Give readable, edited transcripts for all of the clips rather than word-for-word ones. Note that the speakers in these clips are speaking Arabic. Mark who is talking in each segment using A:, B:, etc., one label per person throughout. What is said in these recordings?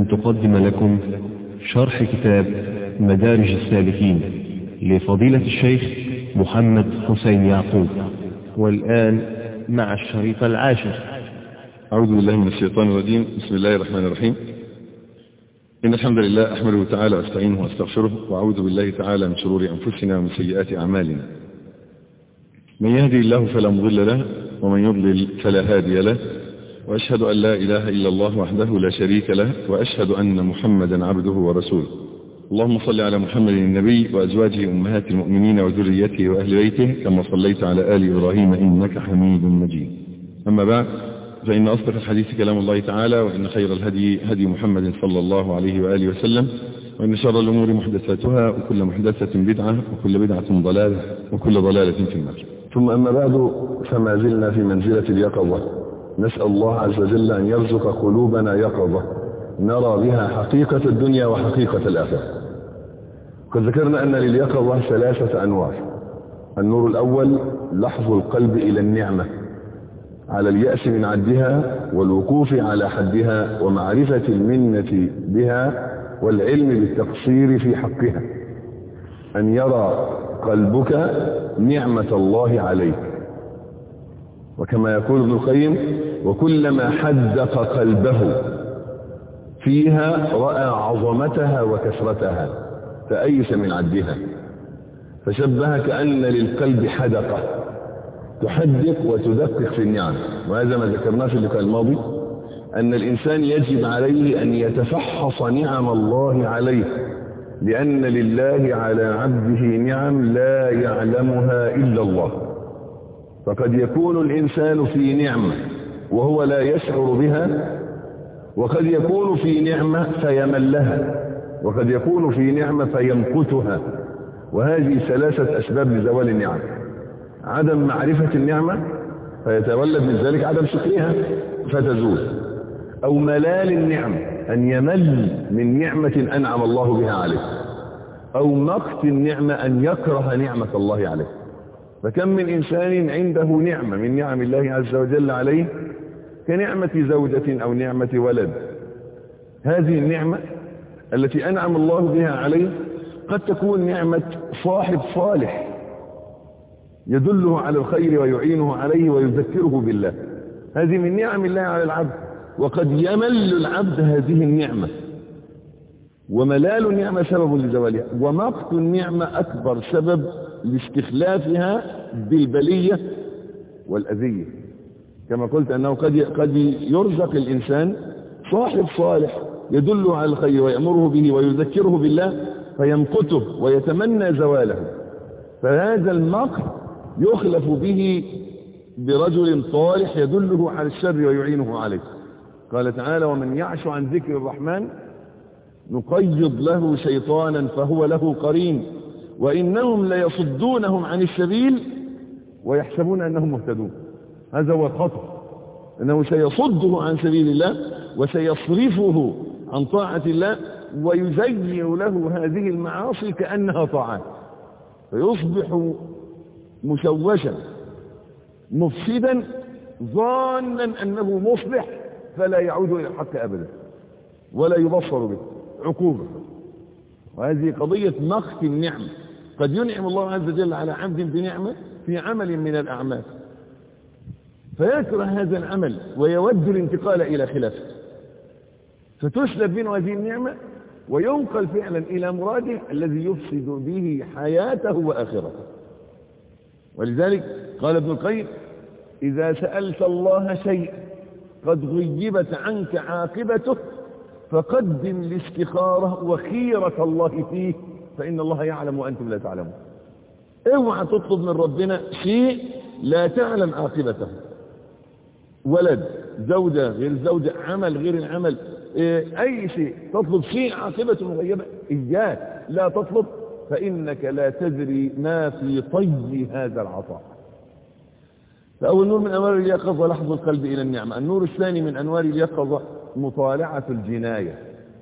A: أن تقدم لكم شرح كتاب مدارج السالكين لفضيلة الشيخ محمد حسين يعقوب. والآن مع الشريط 10.
B: أعوذ بالله من الشيطان الرجيم. بسم الله الرحمن الرحيم. إن الحمد لله أحمده تعالى واستعينه واستغفره، وأعوذ بالله تعالى من شرور أنفسنا ومن سيئات أعمالنا. من يهدي الله فلا مضل له، ومن يضلل فلا هادي له، وأشهد أن لا إله إلا الله وحده لا شريك له، وأشهد أن محمدا عبده ورسوله. اللهم صل على محمد النبي وأزواجه أمهات المؤمنين وذريته وأهل بيته كما صليت على آل إبراهيم إنك حميد مجيد. أما بعد، فإن أصدق الحديث كلام الله تعالى، وإن خير الهدي هدي محمد صلى الله عليه وآله وسلم، وإن شر الأمور محدثاتها، وكل محدثة بدعة، وكل بدعة ضلالة، وكل ضلالة في النار. ثم أما بعد، فما زلنا في منزلة اليقظة. نسأل الله عز وجل أن يرزق قلوبنا يقظة نرى بها حقيقة الدنيا وحقيقة الآخرة. قد ذكرنا أن لليقظة 3 أنواع. النور الأول لحظ القلب إلى النعمة على اليأس من عدها، والوقوف على حدها، ومعرفة المنة بها، والعلم بالتقصير في حقها. أن يرى قلبك نعمة الله عليك، وكما يقول ابن القيم: وكلما حدق قلبه فيها رأى عظمتها وكثرتها فأيس من عدها. فشبه كأن للقلب حدقة تحدق وتدقق في النعم. وهذا ما ذكرناه في اللقاء الماضي، أن الإنسان يجب عليه أن يتفحص نعم الله عليه، لأن لله على عبده نعم لا يعلمها إلا الله. فقد يكون الإنسان في نعمة وهو لا يشعر بها، وقد يكون في نعمة فيملها، وقد يكون في نعمة فيمقتها. وهذه 3 أسباب لزوال النعم: عدم معرفة النعمة فيتولد من ذلك عدم شكرها فتزول، أو ملال النعم أن يمل من نعمة أنعم الله بها عليه، أو مقت النعمة أن يكره نعمة الله عليه. فكم من إنسان عنده نعمة من نعم الله عز وجل عليه، كنعمة زوجة أو نعمة ولد. هذه النعمة التي أنعم الله بها عليه قد تكون نعمة صاحب صالح يدله على الخير ويعينه عليه ويذكره بالله. هذه من نعم الله على العبد. وقد يمل العبد هذه النعمة، وملال النعمة سبب لزوالها، ومقت النعمة أكبر سبب لاستخلافها بالبلية والأذية. كما قلت أنه قد يرزق الإنسان صاحب صالح يدله على الخير ويأمره به ويذكره بالله فيمقته ويتمنى زواله، فهذا المقت يخلف به برجل صالح يدله على الشر ويعينه عليه. قال تعالى: ومن يعش عن ذكر الرحمن نقيض له شيطانا فهو له قرين وإنهم ليصدونهم عن السبيل ويحسبون أنهم مهتدون. هذا هو الخطأ، أنه سيصده عن سبيل الله وسيصرفه عن طاعة الله ويزين له هذه المعاصي كأنها طاعات، فيصبح مشوشا مفسدا ظانا أنه مصلح، فلا يعود إلى الحق أبدا ولا يبصر به عقوبة. وهذه قضية مقت النعم. قد ينعم الله عز وجل على عبد بنعمة في عمل من الأعمال فيكره هذا العمل ويود الانتقال إلى خلافه، فتسلب منه هذه النعمة وينقل فعلا إلى مراده الذي يفسد به حياته وآخرته. ولذلك قال ابن القيم: إذا سألت الله شيء قد غيبت عنك عاقبته فقدم الاستخارة وخيرة الله فيه، فإن الله يعلم وأنتم لا تعلمون. اوعى تطلب من ربنا شيء لا تعلم عاقبته، ولد، زوجة غير زوجة، عمل غير العمل، أي شيء تطلب شيء عاقبته مغيبة، إياك لا تطلب، فإنك لا تدري ما في طي هذا العطاء. فأول نور من أنوار اليقظة لحظ القلب إلى النعمة. النور الثاني من أنوار اليقظة مطالعة الجناية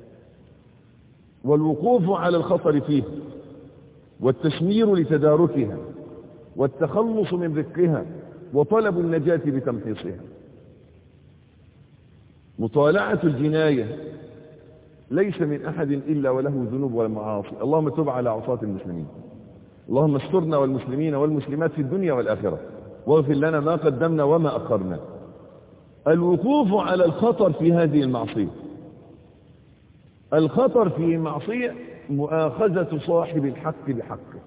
B: والوقوف على الخطر فيه والتشمير لتداركها والتخلص من رقها وطلب النجاة بتمحيصها. مطالعة الجناية ليس من أحد إلا وله ذنوب ومعاصي. اللهم تب على عصاة المسلمين، اللهم استرنا والمسلمين والمسلمات في الدنيا والآخرة، واغفر لنا ما قدمنا وما أخرنا. الوقوف على الخطر في هذه المعصية. الخطر في معصية مؤاخذة صاحب الحق بحقه.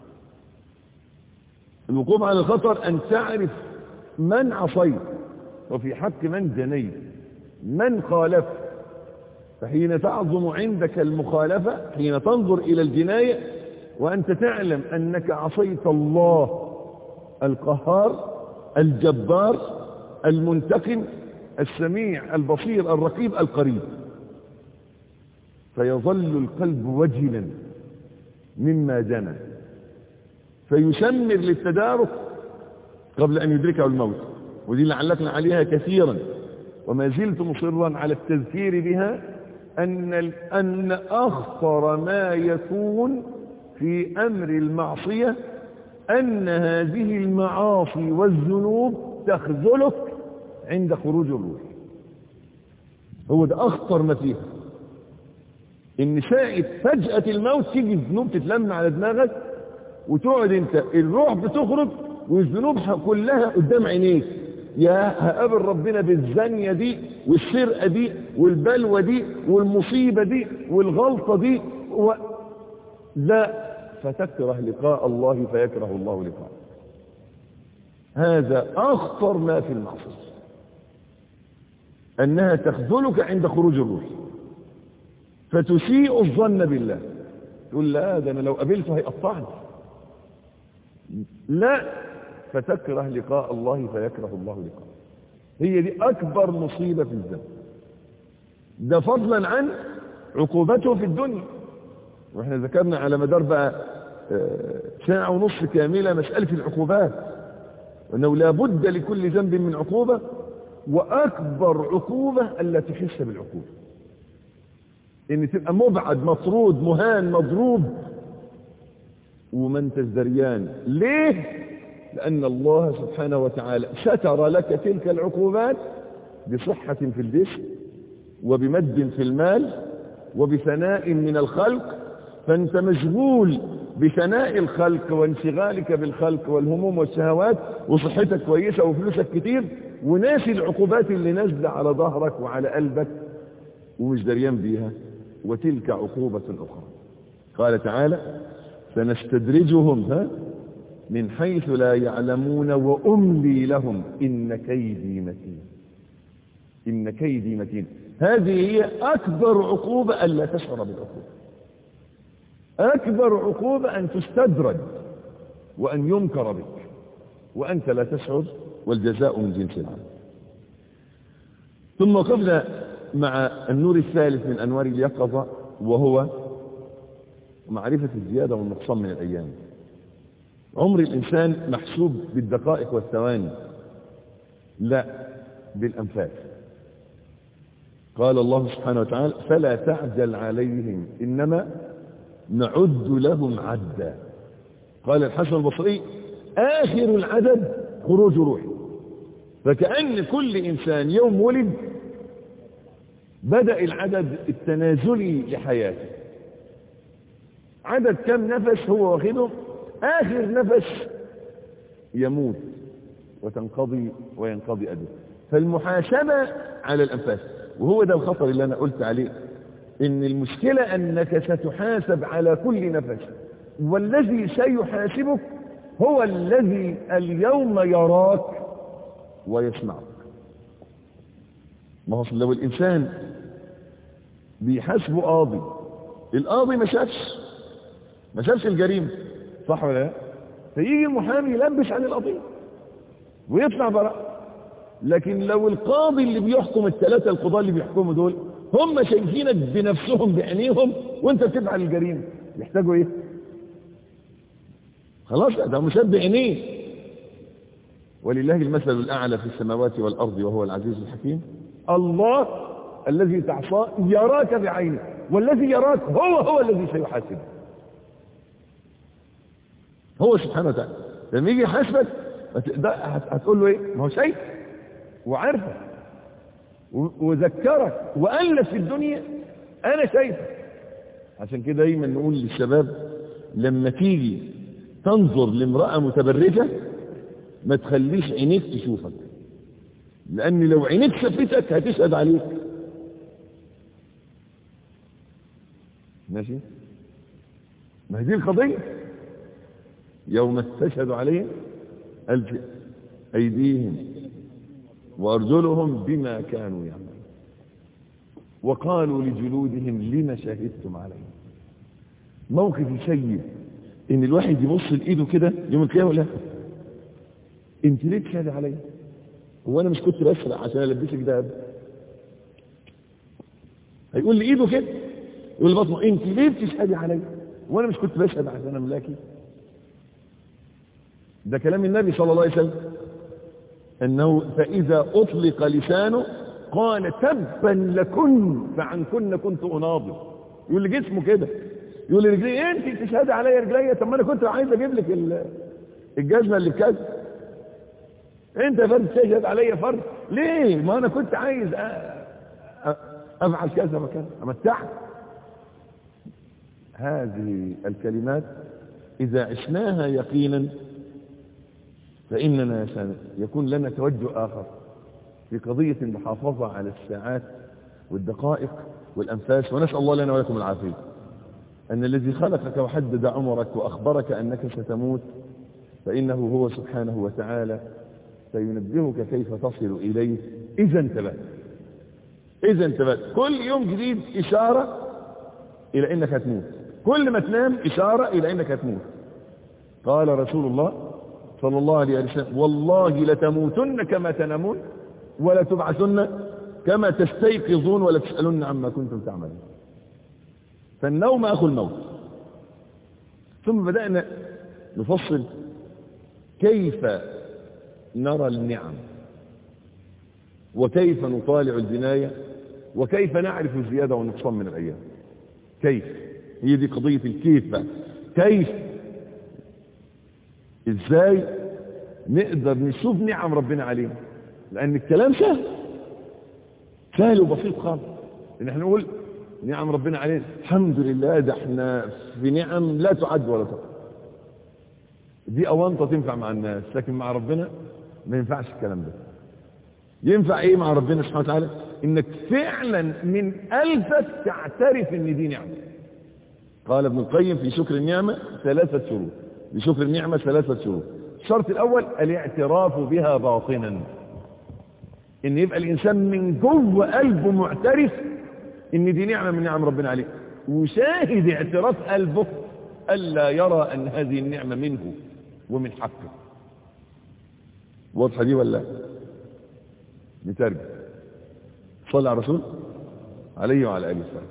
B: الوقوف على الخطر أن تعرف من عصيت وفي حق من جنيت، من خالف. فحين تعظم عندك المخالفة، حين تنظر إلى الجناية وأنت تعلم أنك عصيت الله القهار الجبار المنتقم السميع البصير الرقيب القريب، فيظل القلب وجلا مما جنى، فيشمر للتدارك قبل أن يدركه الموت. ودي اللي علقنا عليها كثيرا وما زلت مصرا على التذكير بها، أن أخطر ما يكون في أمر المعصية أن هذه المعاصي والذنوب تخذلك عند خروج الروح. هو ده أخطر ما فيها، إن ساعة فجأة الموت تيجي الذنوب تتلم على دماغك وتقعد انت الروح بتخرج والذنوب كلها قدام عينيك. يا هقابل ربنا بالزانية دي والسرقة دي والبلوة دي والمصيبة دي والغلطة دي لا، فتكره لقاء الله فيكره الله لقاء. هذا أخطر ما في المعصية، أنها تخذلك عند خروج الروح فتسيء الظن بالله، تقول لا ده أنا لو قابلته هيقطعني. لا، فتكره لقاء الله فيكره الله لقاء. هي دي أكبر مصيبة في الذنب، ده فضلا عن عقوبته في الدنيا. واحنا ذكرنا على مدار بقى ساعة ونصف كاملة مسألة العقوبات، وأنه لا بد لكل ذنب من عقوبة، وأكبر عقوبة ألا تحس بالعقوبة، إن تبقى مبعد مطرود مهان مضروب وما انتش دريان. ليه؟ لأن الله سبحانه وتعالى ستر لك تلك العقوبات بصحة في الجسم وبمد في المال وبثناء من الخلق، فأنت مشغول بثناء الخلق وانشغالك بالخلق والهموم والشهوات وصحتك كويسة وفلوسك كتير، وناسي العقوبات اللي نازلة على ظهرك وعلى قلبك ومش دريان بيها، وتلك عقوبة أخرى. قال تعالى سنستدرجهم من حيث لا يعلمون وأملي لهم إن كيدي متين. إن كيدي متين، هذه هي أكبر عقوبة ألا تشعر بالعقوبة. أكبر عقوبة أن تستدرج وأن ينكر بك وأنت لا تشعر، والجزاء من جنس العمل. ثم وقفنا مع النور الثالث من أنوار اليقظة، وهو معرفة الزيادة والنقصان من الأيام. عمر الإنسان محسوب بالدقائق والثواني، لا بالأنفاس. قال الله سبحانه وتعالى فلا تعجل عليهم إنما نعد لهم عدا. قال الحسن البصري آخر العدد خروج روحي. فكأن كل إنسان يوم ولد بدأ العدد التنازلي لحياته. عدد كم نفس هو واخده، آخر نفس يموت وتنقضي وينقضي أجله. فالمحاسبة على الأنفاس، وهو ده الخطر اللي أنا قلت عليه، إن المشكلة أنك ستحاسب على كل نفس، والذي سيحاسبك هو الذي اليوم يراك ويسمعك. ما هو لو الإنسان بيحاسبه قاضي، القاضي ما شافش الجريمة، صح ولا لا؟ فيجي المحامي يلبس عن القضية ويطلع براء. لكن لو القاضي اللي بيحكم، الثلاثة القضاة اللي بيحكموا دول هم شايفينك بنفسهم بعينيهم وانت بتفعل الجريمة، يحتاجوا ايه؟ خلاص ده مشاب بعينيه. ولله المثل الأعلى في السماوات والأرض وهو العزيز الحكيم. الله الذي تعصاه يراك بعينه، والذي يراك هو الذي سيحاسبك، هو سبحانه وتعالى. لما يجي يحاسبك هتقول له ايه؟ ما هو شايف وعارفه وذكرك وألف في الدنيا انا شايفه. عشان كده دايما نقول للشباب لما تيجي تنظر لامرأة متبرجة ما تخليش عينيك تشوفك، لان لو عينيك شافتك هتشهد عليك. ماشي؟ ما هي دي القضية. يوم تشهد عليهم أيديهم وأرجلهم بما كانوا يعملون وقالوا لجلودهم لما شهدتم عليهم. موقف يسيب ان الواحد يبص لإيده كده يوم القيامة لا انت ليه تشهد علي؟ هو انا مش كنت بسرق عشان البسك دهب؟ هيقول لي ايده كده، يقول لبطنه انت ليه بتشهدي علي وانا مش كنت بشهد عشان املاكي؟ ده كلام النبي صلى الله عليه وسلم انه فاذا اطلق لسانه قال تبا لكن فعنكن كنت اناضل. يقول لي جسمه كده، يقول لي رجلي انت تشهدي عليا يا رجليا؟ طب ما انا كنت عايز اجيب لك الجزمه اللي بكذا. انت فرد تشهد عليا فرد ليه؟ ما انا كنت عايز افعل كذا وكذا امتعك. هذه الكلمات اذا عشناها يقينا فاننا يكون لنا توجه اخر في قضيه المحافظه على الساعات والدقائق والانفاس. ونسال الله لنا ولكم العافيه. ان الذي خلقك وحدد عمرك واخبرك انك ستموت فانه هو سبحانه وتعالى سينبهك كيف تصل إليه إذا انتبهت. كل يوم جديد إشارة إلى إنك هتموت، كل ما تنام إشارة إلى إنك هتموت. قال رسول الله صلى الله عليه وسلم والله لتموتن كما تنامون ولا تبعثن كما تستيقظون ولا تسألن عما كنتم تعملون. فالنوم أخو الموت. ثم بدأنا نفصل كيف نرى النعم وكيف نطالع البناية وكيف نعرف الزيادة والنقصان من الأيام. كيف؟ هي دي قضية الكيف بقى. كيف؟ ازاي نقدر نشوف نعم ربنا علينا؟ لأن الكلام سهل وبسيط خالص ان احنا نقول نعم ربنا علينا الحمد لله، ده احنا في نعم لا تعد ولا تحصى. دي أوانطة تنفع مع الناس، لكن مع ربنا ما ينفعش الكلام ده. ينفع ايه مع ربنا سبحانه وتعالى؟ انك فعلا من قلبك تعترف ان دي نعمة. قال ابن القيم في شكر النعمة 3 شروط. لشكر النعمة 3 شروط. الشرط الاول الاعتراف بها باطنا، ان يبقى الانسان من جوه قلبه معترف ان دي نعمة من نعم ربنا عليه، وشاهد اعتراف قلبه الا يرى ان هذه النعمة منه ومن حقه. واضحة دي ولا نترجم؟ صلى على الرسول عليه وعلى آله وسلم.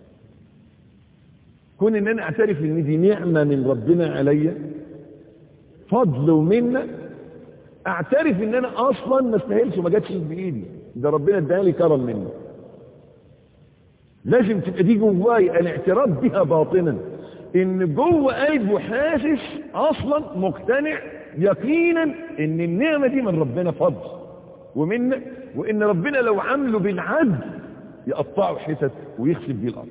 B: كون ان انا اعترف ان دي نعمة من ربنا عليا، فضل ومنه، اعترف ان انا اصلا ما استاهلش وما جاتش بايدي، ده ربنا اداني كرم منه. لازم تبقى دي جواي الاعتراف بها باطنا، ان جوه قلبه حاسس اصلا مقتنع يقينا ان النعمة دي من ربنا فضل ومنه، وان ربنا لو عمله بالعدل يقطعه حتت ويخسف بيه الارض.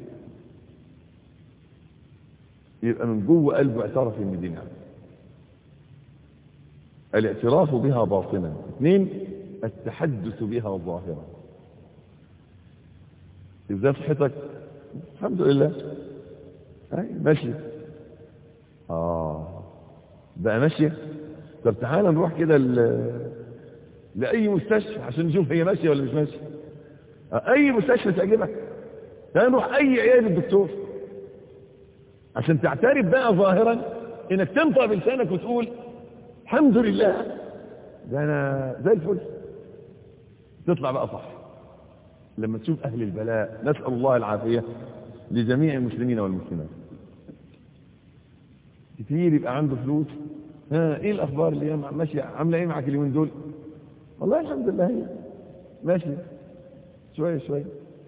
B: يبقى من جوه قلبه اعترف ان دي نعمة. الاعتراف بها باطنا. 2 التحدث بها ظاهرا. ازاي صحتك؟ الحمد لله ماشي. بقى ماشية. طب تعالى نروح كده لأي مستشفى عشان نشوف هي ماشية ولا مش ماشية. أي مستشفى تعجبك، تعالى نروح أي عيادة الدكتور عشان تعترف بقى ظاهرا إنك تنطق بلسانك وتقول الحمد لله ده أنا زي الفل. تطلع بقى صح لما تشوف أهل البلاء. نسأل الله العافية لجميع المسلمين والمسلمات. كتير يبقى عنده فلوس، ايه الاخبار اللي هي ماشيه عامله ايه معاك اليومين دول؟ والله الحمد لله هي ماشيه شويه شويه.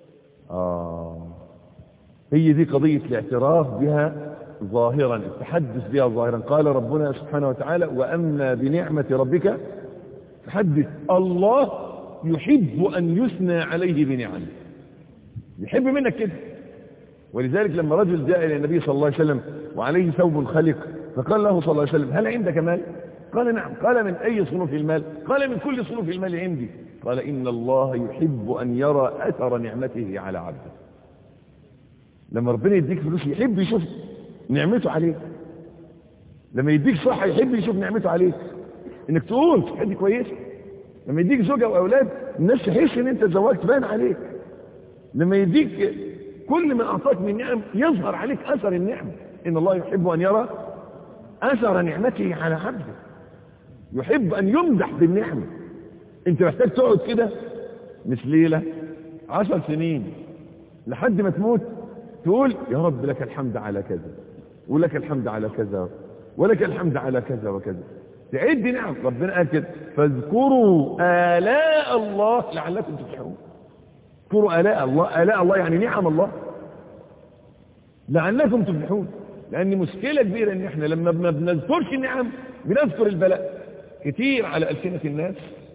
B: هي دي قضيه الاعتراف بها ظاهرا، التحدث بها ظاهرا. قال ربنا سبحانه وتعالى واما بنعمه ربك فحدث. الله يحب ان يثنى عليه بنعمه، يحب منك كده ولذلك لما رجل جاء إلى النبي صلى الله عليه وسلم وعليه ثوب خلق فقال له صلى الله عليه وسلم هل عندك مال؟ قال نعم. قال من أي صنوف المال؟ قال من كل صنوف المال عندي. قال إن الله يحب أن يرى أثر نعمته على عبده. لما ربنا يديك فلوس يحب يشوف نعمته عليك. لما يديك صحة يحب يشوف نعمته عليك، انك تقول صحتي كويسة. لما يديك زوجة واولاد الناس تحس ان انت زوجت بان عليك. لما يديك كل ما اعطاك من نعم يظهر عليك اثر النعمة. ان الله يحب ان يرى اثر نعمته على عبده، يحب ان يمدح بالنعمة. انت محتاج تقعد كده مش ليلة 10 سنين لحد ما تموت تقول يا رب لك الحمد على كذا ولك الحمد على كذا ولك الحمد على كذا وكذا. تعد نعم ربنا قال كده فاذكروا آلاء الله لعلكم تفلحون. اذكروا آلاء الله. آلاء الله يعني نعم الله لعلكم تفلحون. لأن مشكلة كبيرة ان احنا لما ما بنذكرش النعم بنذكر البلاء كتير على ألسنة الناس.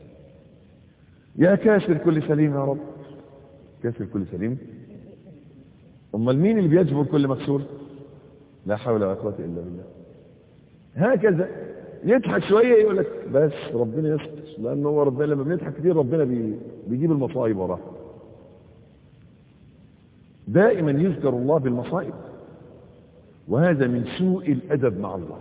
B: يا كاسر كل سليم يا رب. كاسر كل سليم. امال مين اللي بيجبر كل مكسور؟ لا حول ولا قوة إلا بالله. هكذا يضحك شوية يقول لك بس ربنا يسكت، لأنه هو ربنا لما بنضحك كتير ربنا بيجيب المصائب وراه. دائما يذكر الله بالمصائب، وهذا من سوء الأدب مع الله.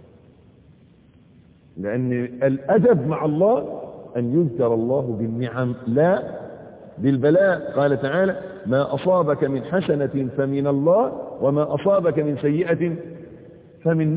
B: لأن الأدب مع الله أن يذكر الله بالنعم لا بالبلاء. قال تعالى ما أصابك من حسنة فمن الله وما أصابك من سيئة فمن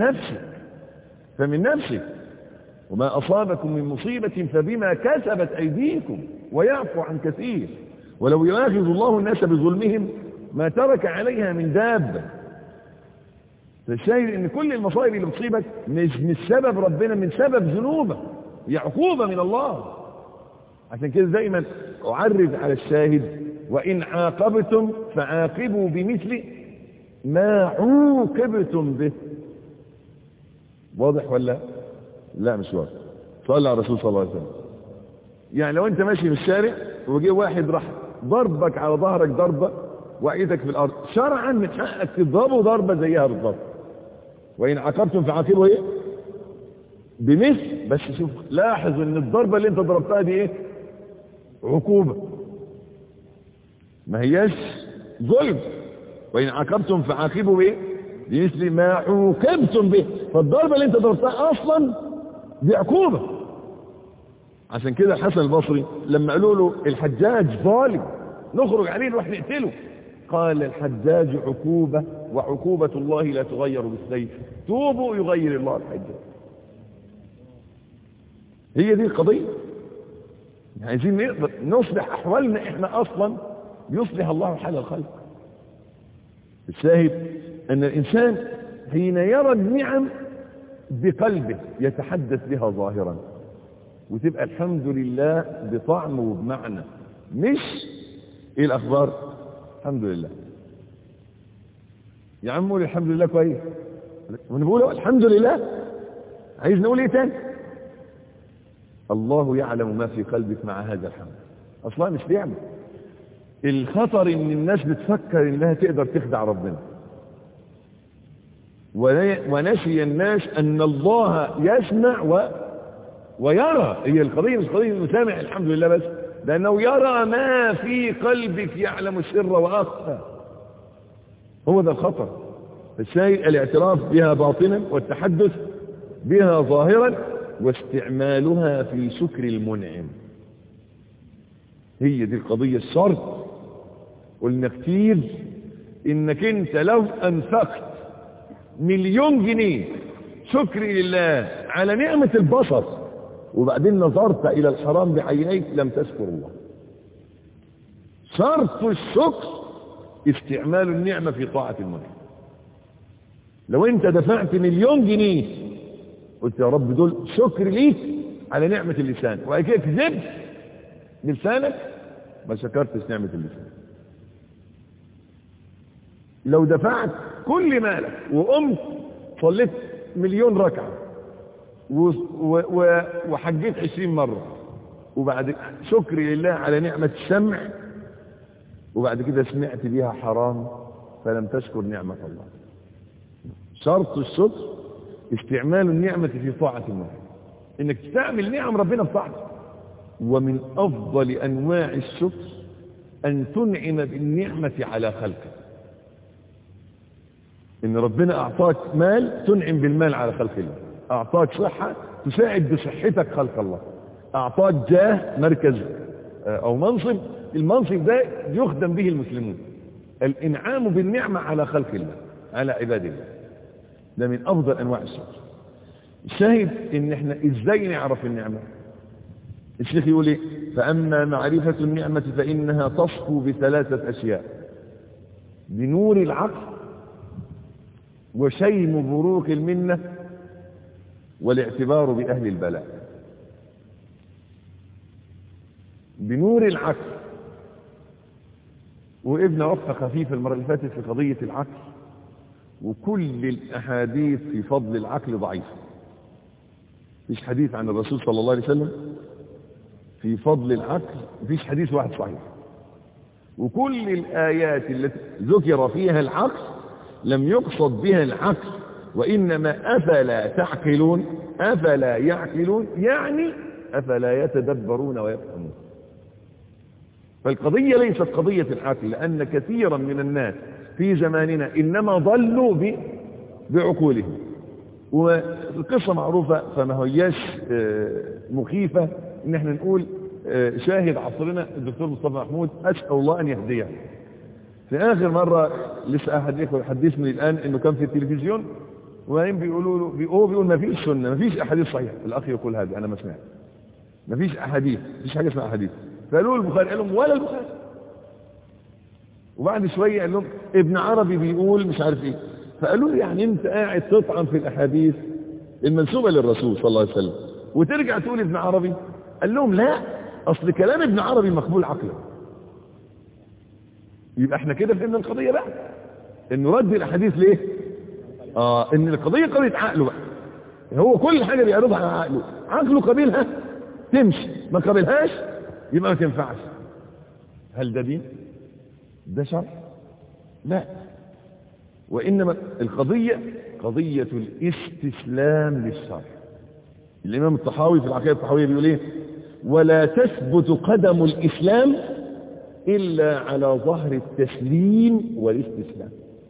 B: نفسك وما أصابكم من مصيبة فبما كسبت أيديكم ويعفو عن كثير ولو يؤاخذ الله الناس بظلمهم ما ترك عليها من دابة. فالشاهد ان كل المصائب اللي بتصيبك مش سبب ربنا، من سبب ذنوبك، هي عقوبة من الله. عشان كده دايما أعرض على الشاهد وإن عاقبتم فعاقبوا بمثل ما عوقبتم به. واضح ولا لا؟ مش واضح. صلى على الرسول صلى الله عليه وسلم. يعني لو انت ماشي في الشارع وجي واحد راح ضربك على ظهرك ضربة وعيدك في الارض، شرعا من حقك تضربه ضربة زيها بالضبط. وإن عاقبتم فعاقبوا ايه بمثل. بس شوف لاحظ ان الضربة اللي انت ضربتها دي ايه؟ عقوبة، ما هياش ظلم. وإن عاقبتم فعاقبوا بايه بمثل ما عوقبتم به. فالضربة اللي انت ضربتها اصلا دي عقوبة. عشان كده الحسن البصري لما قالوا له الحجاج ظالم نخرج عليه نروح نقتله، قال الحجاج عقوبة وعقوبة الله لا تغير بالسيف، توبوا يغير الله الحجاج. هي دي القضية. عايزين نقدر نصلح أحوالنا احنا أصلا يصلح الله حال الخلق. الشاهد أن الإنسان حين يرى النعم بقلبه يتحدث بها ظاهرا، وتبقى الحمد لله بطعم وبمعنى، مش ايه الأخبار الحمد لله يا عم قول الحمد لله كويس، وانا بقول الحمد لله عايز نقول ايه تاني؟ الله يعلم ما في قلبك مع هذا الحمد. اصلا مش بيعمل. الخطر ان الناس بتفكر انها تقدر تخدع ربنا، ونسي الناس ان الله يسمع ويرى. هي القضية مش قضية انه سامع الحمد لله بس، لانه يرى ما في قلبك، يعلم السر واخفى. هو ده الخطر. الشيء الاعتراف بها باطنا والتحدث بها ظاهرا واستعمالها في شكر المنعم. هي دي القضية. الشرط قلنا كتير انك انت لو انفقت 1,000,000 جنيه شكر لله على نعمة البصر وبعدين نظرت الى الحرام بعينيك لم تشكر الله. شرط الشكر استعمال النعمة في طاعة المنعم. لو انت دفعت 1,000,000 جنيه قلت يا رب دول شكر ليك على نعمة اللسان، وبعد كده كذبت بلسانك ما شكرتش نعمة اللسان. لو دفعت كل مالك وقمت صليت 1,000,000 ركعة وحجيت 20 مرة وبعد شكر لله على نعمة السمع، وبعد كده سمعت بيها حرام فلم تشكر نعمة الله. شرط الشكر استعمال النعمة في طاعة الله، انك تستعمل نعم ربنا بطاعته. ومن افضل انواع الشكر ان تنعم بالنعمة على خلقه. ان ربنا اعطاك مال تنعم بالمال على خلق الله، اعطاك صحة تساعد بصحتك خلق الله، اعطاك جاه مركز او منصب، المنصب ده يخدم به المسلمون. الانعام بالنعمة على خلق الله، على عباد الله، ده من افضل انواع الشكر. الشاهد ان احنا ازاي نعرف النعمة؟ الشيخ يقول ايه؟ فاما معرفة النعمة فانها تصفو بثلاثة اشياء: بنور العقل، وشيم بروق المنة، والاعتبار بأهل البلاء. بنور العقل، وابن وقفة خفيفة المرة اللي فاتت في قضية العقل، وكل الأحاديث في فضل العقل ضعيفة. مفيش حديث عن الرسول صلى الله عليه وسلم في فضل العقل، مفيش حديث واحد صحيح. وكل الآيات التي ذكر فيها العقل لم يقصد بها العقل، وإنما أفلا تعقلون، أفلا يعقلون، يعني أفلا يتدبرون ويفهمون. فالقضية ليست قضية العقل، لأن كثيرا من الناس في زماننا إنما ضلوا بعقولهم. والقصة معروفة، فما هياش مخيفة إن احنا نقول شاهد عصرنا الدكتور مصطفى محمود، أسأل الله أن يهديه. في آخر مرة لسه أحد يحدثني الآن إنه كان في التلفزيون، وبعدين بيقولوا له، هو بيقول ما فيش سنة، ما فيش أحاديث صحيحة. الأخ يقول هذا أنا ما سمعت، ما فيش أحاديث، ما فيش حاجة اسمها أحاديث. فقالوا البخاري، قال لهم ولا البخاري. وبعد شوية قال لهم ابن عربي بيقول مش عارف إيه. فقالوا له يعني أنت قاعد تطعن في الأحاديث المنسوبة للرسول صلى الله عليه وسلم وترجع تقول ابن عربي؟ قال لهم لا، أصل كلام ابن عربي مقبول عقلا. يبقى احنا كده فهمنا القضية بقى، انه رد الاحاديث ليه؟ ان القضية قضية عقله بقى. هو كل حاجة بيعرضها على عقله، عقله قبيلها تمشي، ما قبلهاش يبقى ما تنفعش. هل ده دين؟ ده شرع؟ لا. وإنما القضية قضية الاستسلام للشرع. الإمام الطحاوي في العقيدة الطحاوية بيقول ايه؟ ولا تثبت قدم الإسلام إلا على ظهر التسليم والاستسلام.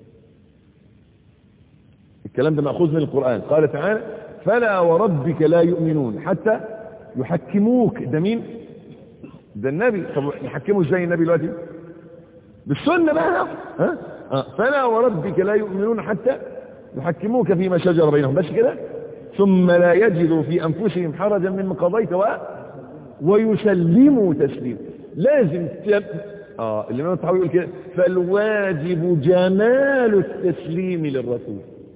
B: الكلام ده مأخوذ من القرآن. قال تعالى فلا وربك لا يؤمنون حتى يحكموك. ده مين؟ ده النبي. طب يحكموا ازاي النبي دلوقتي؟ بالسنة بقى. فلا وربك لا يؤمنون حتى يحكموك فيما شجر بينهم، بس كده. ثم لا يجدوا في أنفسهم حرجا مما قضيت ويسلموا تسليما. لازم الإمام الطحاوي يقول كده فالواجب جمال التسليم للرسول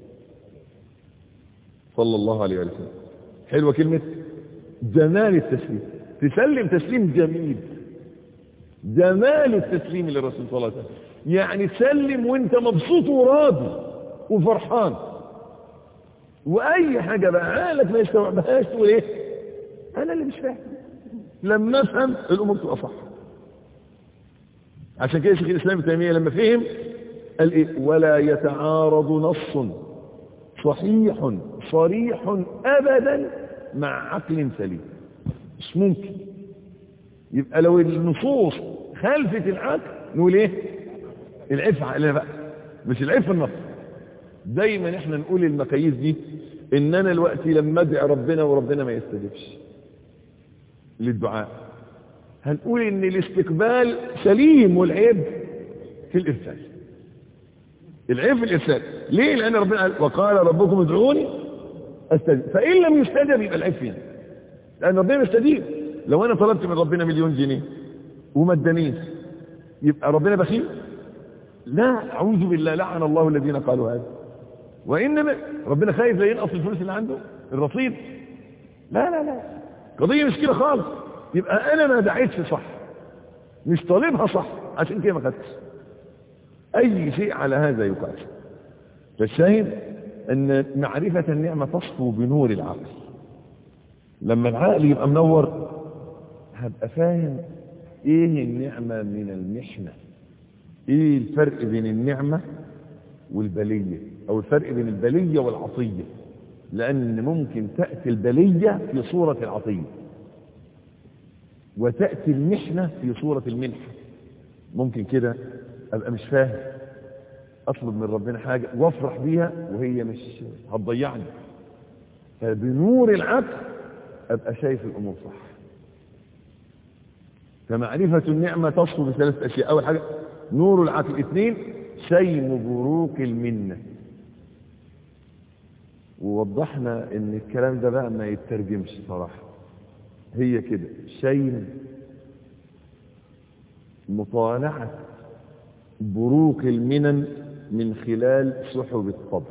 B: صلى الله عليه وسلم. حلوة كلمة جمال التسليم، تسلم تسليم جميل. جمال التسليم للرسول صلى الله عليه وسلم يعني تسلم وانت مبسوط وراضي وفرحان، واي حاجة بقى عقلك ما يستوعبهاش تقول ايه؟ انا اللي مش فاهم. لما افهم الامور تبقى صح. عشان كده شيخ الاسلام ابن تيمية لما فهم قال ايه؟ ولا يتعارض نص صحيح صريح ابدا مع عقل سليم. مش ممكن. يبقى لو النصوص خالفت العقل نقول ايه؟ العيب في عقلنا بقى، مش العيب في النص. دايما احنا نقول المقاييس دي ان انا الوقت لما ادعي ربنا وربنا ما يستجيبش للدعاء، هنقول ان الاستقبال سليم والعيب في الارسال. العيب في الارسال. ليه؟ لان ربنا قال وقال ربكم ادعوني استجب. فان لم يستجب يبقى العيب فينا، لان ربنا يستجيب. لو انا طلبت من ربنا 1,000,000 جنيه وما ادانيش يبقى ربنا بخيل؟ لا، اعوذ بالله، لعن الله الذين قالوا هذا. وانما ربنا خايف لا ينقص الفلوس اللي عنده الرصيد. لا لا لا، قضيه مش كده خالص. يبقى انا ما دعيتش صح، مش طالبها صح، عشان كده ما خدتش. اي شيء على هذا يقاس. فالشاهد ان معرفه النعمه تصفو بنور العقل. لما العقل يبقى منور هبقى فاهم ايه النعمه من المحنه. ايه الفرق بين النعمة والبلية، او الفرق بين البلية والعطية؟ لان ممكن تأتي البلية في صورة العطية، وتأتي المحنة في صورة المنحة. ممكن كده ابقى مش فاهم، اطلب من ربنا حاجة وافرح بيها وهي مش هتضيعني، فبنور العقل ابقى شايف الامور صح. فمعرفة النعمة تصل بثلاث اشياء. اول حاجة نور العقل، اثنين شيم بروق المنة. ووضحنا ان الكلام ده بقى ما يترجمش صراحة، هي كده شيم مطالعة بروق المنن من خلال سحب الطبع،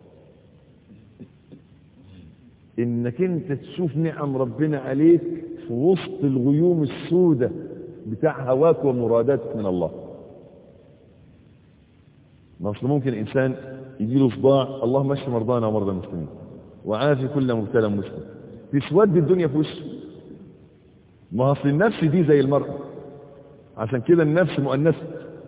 B: انك انت تشوف نعم ربنا عليك في وسط الغيوم السودة بتاع هواك ومراداتك من الله. ما اصل ممكن انسان يجي له صداع، اللهم اشف مرضانا ومرضى المسلمين وعافي كل مبتلى مسلم، تسود الدنيا في وشه. ما اصل النفس دي زي المرأة، عشان كده النفس مؤنثة.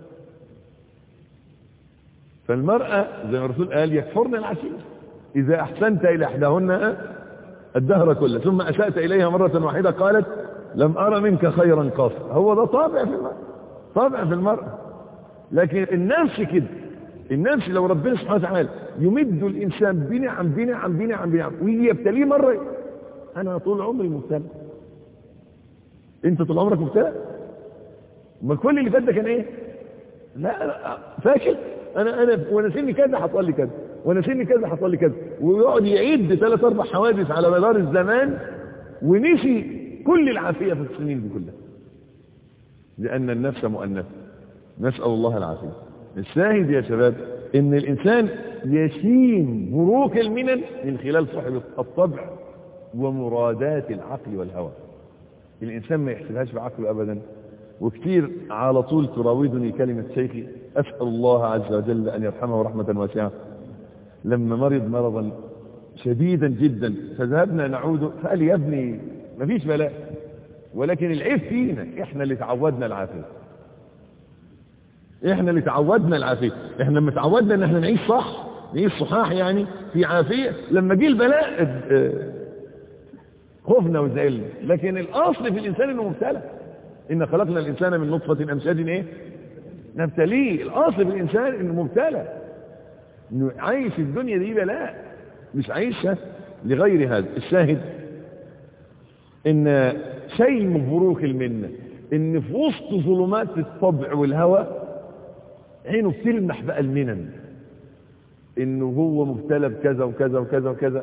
B: فالمرأة زي ما الرسول قال يكفرن العشير، إذا أحسنت إلى إحداهن الدهر كله ثم أسأت إليها مرة واحدة قالت لم أرى منك خيرا قط. هو ده طابع في المرأة، طابع في المرأة. لكن النفس كده، النفس لو ربنا سبحانه وتعالى يمد الإنسان بنعم بنعم بنعم بنعم ويجي يبتليه مرة، أنا طول عمري مبتلى. أنت طول عمرك مبتلى؟ ما كل اللي فات ده كان إيه؟ لا فاشل. أنا وأنا سني كذا حصل لي كذا، وأنا سني كذا حصل لي كذا، ويقعد يعيد 3-4 حوادث على مدار الزمان ونسي كل العافية في السنين دي كلها، لأن النفس مؤنثة. نسأل الله العافية. الشاهد يا شباب إن الإنسان يشين بروق المنن من خلال صحب الطبع ومرادات العقل والهوى. الإنسان ما يحسبهاش بعقله أبدا. وكثير على طول تراودني كلمة شيخي، أسأل الله عز وجل أن يرحمه رحمة واسعة، لما مرض مرضا شديدا جدا فذهبنا نعوده فقال يا ابني ما فيش بلاء، ولكن العيب فينا، احنا اللي تعودنا العافية، احنا اللي تعودنا العافية. احنا لما تعودنا ان احنا نعيش صح، نعيش صحاح يعني في عافية، لما جه البلاء خفنا وزعلنا. لكن الاصل في الانسان انه مبتلى، ان خلقنا الانسان من نطفة امشاج ايه نبتليه. الاصل في الانسان انه مبتلى، انه عايش الدنيا دي بلاء، مش عايشها لغير هذا. الشاهد ان شيء من بروق المنة ان في وسط ظلمات الطبع والهوى عينه بتلمح بقى المنن، انه هو مبتلى بكذا وكذا وكذا وكذا.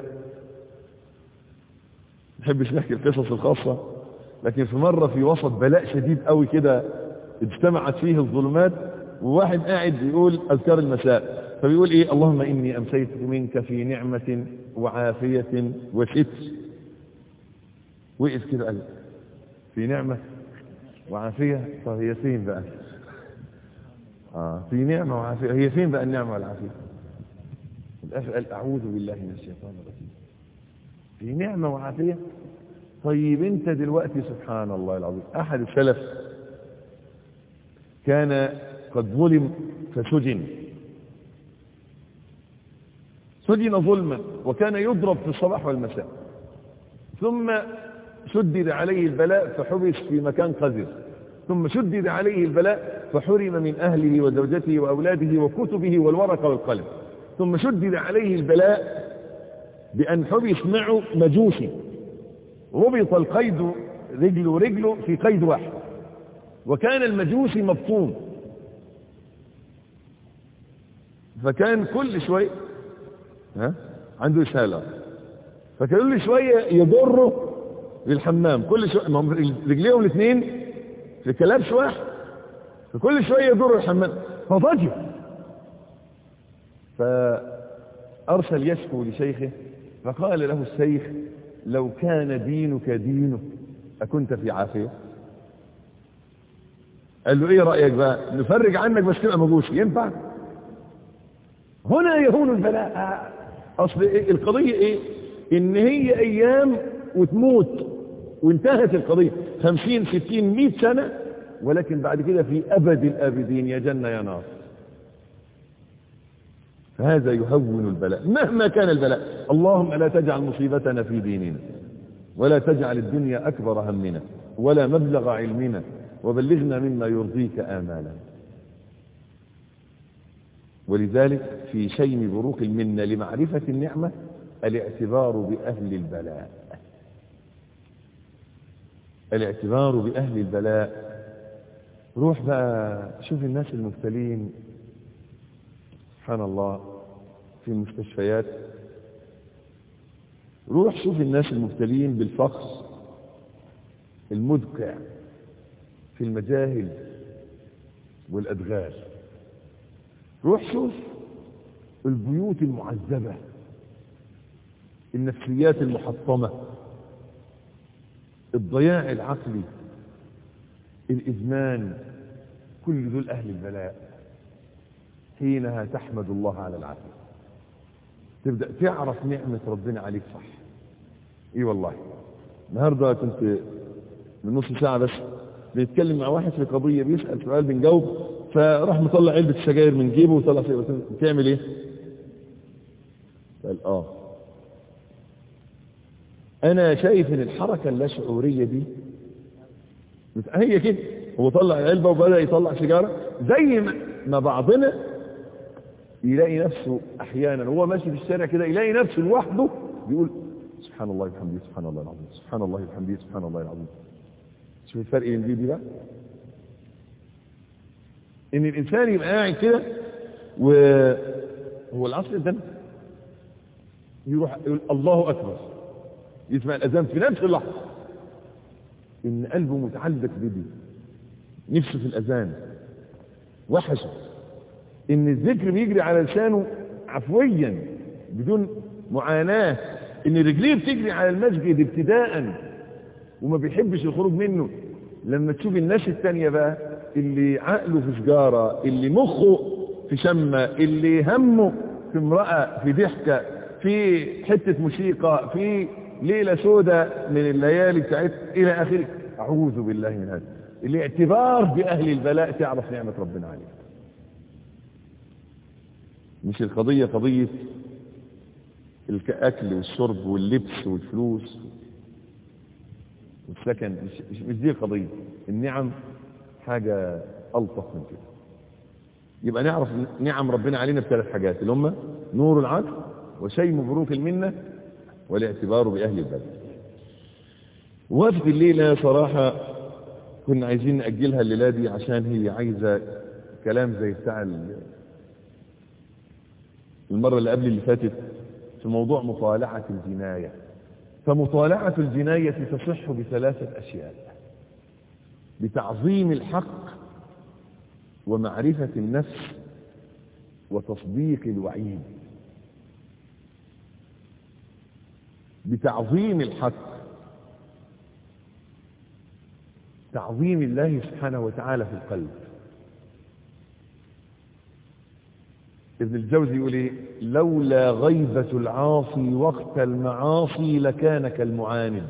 B: ما بحبش نحكي القصص الخاصة، لكن في مرة في وسط بلاء شديد قوي كده اجتمعت فيه الظلمات، وواحد قاعد يقول اذكار المساء، فبيقول ايه اللهم اني امسيت منك في نعمة وعافية وستر. وقف كده قال في نعمة وعافية، طب هي فين بقى؟ في نعمة وعافية، هي فين بقى النعمة والعافية؟ الآخر قال أعوذ بالله من الشيطان الرجيم. في نعمة وعافية. طيب انت دلوقتي سبحان الله العظيم، أحد السلف كان قد ظلم فسجن، سجن ظلما، وكان يضرب في الصباح والمساء، ثم شدد عليه البلاء فحبس في مكان قذر، ثم شدد عليه البلاء فحرم من أهله وزوجته وأولاده وكتبه والورقة والقلم، ثم شدد عليه البلاء بأن حبس معه مجوسي، ربط القيد رجله في قيد واحد، وكان المجوسي مبطون، فكان كل شوية عنده إسهال، فكان كل شوية يضره للحمام، كل شوية رجليهم الاثنين في كلابش واحد، فكل شوية يضر الحمام، فضجر، فأرسل يشكو لشيخه، فقال له الشيخ لو كان دينك دينه أكنت في عافية؟ قال له ايه رأيك بقى نفرج عنك بس تبقى مجوسي، ينفع؟ هنا يهون البلاء. اصل إيه القضية؟ ايه ان هي ايام وتموت وانتهت القضية. 50 60 100 سنة ولكن بعد كده في أبد الآبدين يا جنة يا نار. فهذا يهون البلاء مهما كان البلاء. اللهم لا تجعل مصيبتنا في ديننا، ولا تجعل الدنيا أكبر همنا ولا مبلغ علمنا، وبلغنا مما يرضيك آمالا. ولذلك في شيم بروق المنة لمعرفة النعمة الاعتبار بأهل البلاء. الاعتبار بأهل البلاء. روح بقى شوف الناس المبتلين سبحان الله في المستشفيات، روح شوف الناس المبتلين بالفقر المدقع في المجاهل والأدغال، روح شوف البيوت المعذبة، النفسيات المحطمة، الضياع العقلي، الإدمان، كل دول أهل البلاء. حينها تحمد الله على العافية، تبدأ تعرف نعمة ربنا عليك صح. ايه والله النهارده كنت من نص ساعة بس بنتكلم مع واحد في قضية، بيسأل سؤال بنجاوب، فراح مطلع علبة السجاير من جيبه وطلع فيه. بتعمل ايه؟ قال انا شايف ان الحركة اللاشعورية دي هي كده. هو طلع العلبة وبدأ يطلع سيجارة، زي ما بعضنا يلاقي نفسه احيانا وهو ماشي في الشارع كده يلاقي نفسه لوحده بيقول سبحان الله وبحمده سبحان الله العظيم، سبحان الله وبحمده سبحان الله العظيم. شوف الفرق بين دي بقى، ان الانسان يبقى قاعد كده وهو العصر ده يروح يقول الله اكبر، يسمع الاذان في نفس اللحظه، ان قلبه متعلق بدي، نفسه في الاذان، وحشه ان الذكر بيجري على لسانه عفويا بدون معاناه، ان رجليه بتجري على المسجد ابتداء وما بيحبش الخروج منه. لما تشوف الناس التانية بقى اللي عقله في سجارة، اللي مخه في شمة، اللي همه في امرأة، في ضحكة، في حتة موسيقى، في ليلة سودة من الليالي بتاعت الى اخره، اعوذ بالله من هذا. الاعتبار باهل البلاء تعرف نعمة ربنا عليك. مش القضية قضية الأكل والشرب واللبس والفلوس والسكن، مش دي القضية. النعم حاجة ألطف من كده. يبقى نعرف نعم ربنا علينا بثلاث حاجات اللي هم نور العقل وشيم بروق المنة والاعتبار بأهل البلد. وقفت الليلة صراحة كنا عايزين نأجلها الليلة دي عشان هي عايزة كلام زي بتاع المرة اللي قبل اللي فاتت في موضوع مطالعة الجناية. فمطالعة الجناية تصح بثلاثة أشياء: بتعظيم الحق ومعرفة النفس وتصديق الوعيد. بتعظيم الحق، تعظيم الله سبحانه وتعالى في القلب. ابن الجوزي يقول ايه؟ لولا غيبة العاصي وقت المعاصي لكان كالمعاند.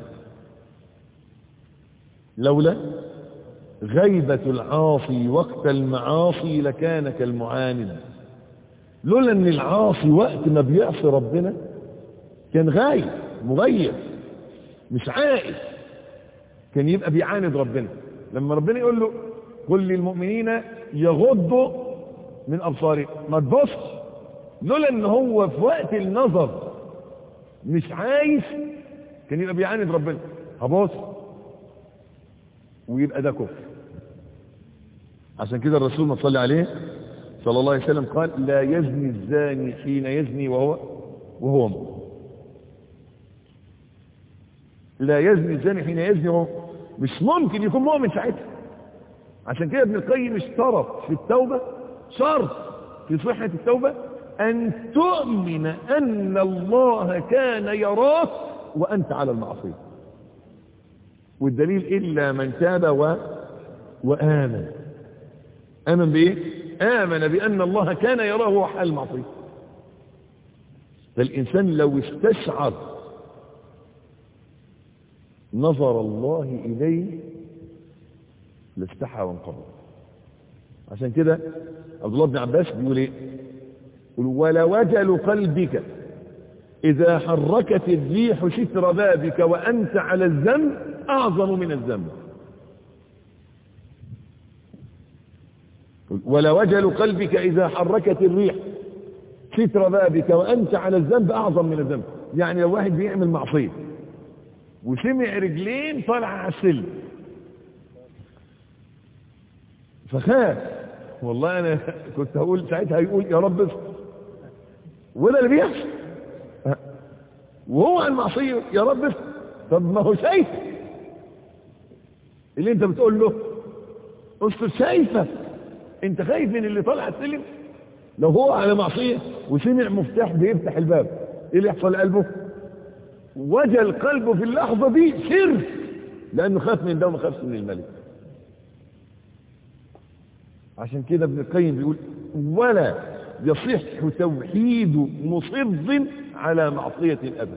B: لولا غيبة العاصي وقت المعاصي لكان كالمعاند. لولا ان العاصي وقت ما بيعصي ربنا كان غايب مغيب مش عائد، كان يبقى بيعاند ربنا. لما ربنا يقول له قل للمؤمنين يغضوا من أبصارهم ما تبصش، لولا ان هو في وقت النظر مش عايز كان يبقى بيعاند ربنا. هبص ويبقى ده كفر. عشان كده الرسول ما صلى عليه صلى الله عليه وسلم قال لا يزني الزاني حين يزني وهو مؤمن. لا يزني الزاني حين يزني وهو مش ممكن يكون مؤمن ساعتها. عشان كده ابن القيم اشترط في التوبة، شرط في صحة التوبة أن تؤمن أن الله كان يراك وأنت على المعصية. والدليل إلا من تاب وآمن. آمن بإيه؟ آمن بأن الله كان يراه وهو حال المعصية. فالإنسان لو استشعر نظر الله إليه لاستحى وانقبض. عشان كده عبد الله بن عباس بيقول ايه؟ يقول ولوجل قلبك إذا حركت الريح ستر بابك وأنت على الذنب أعظم من الذنب. ولوجل قلبك إذا حركت الريح ستر بابك وأنت على الذنب أعظم من الذنب. يعني لو واحد بيعمل معصية وسمع رجلين طالعة على السلم فخاف، والله أنا كنت هقول ساعتها يقول يا رب وده اللي بيحصل، وهو على المعصية يا رب. طب ما هو شايف اللي انت بتقول له استر، شايفك انت خايف من اللي طالع السلم. لو هو على معصية وسمع مفتاح بيفتح الباب ايه اللي يحصل لقلبه؟ وجل قلبه في اللحظة دي سر، لانه خاف من ده وما خافش من الملك. عشان كده ابن القيم بيقول ولا يصح توحيد مصر على معصية الأبد.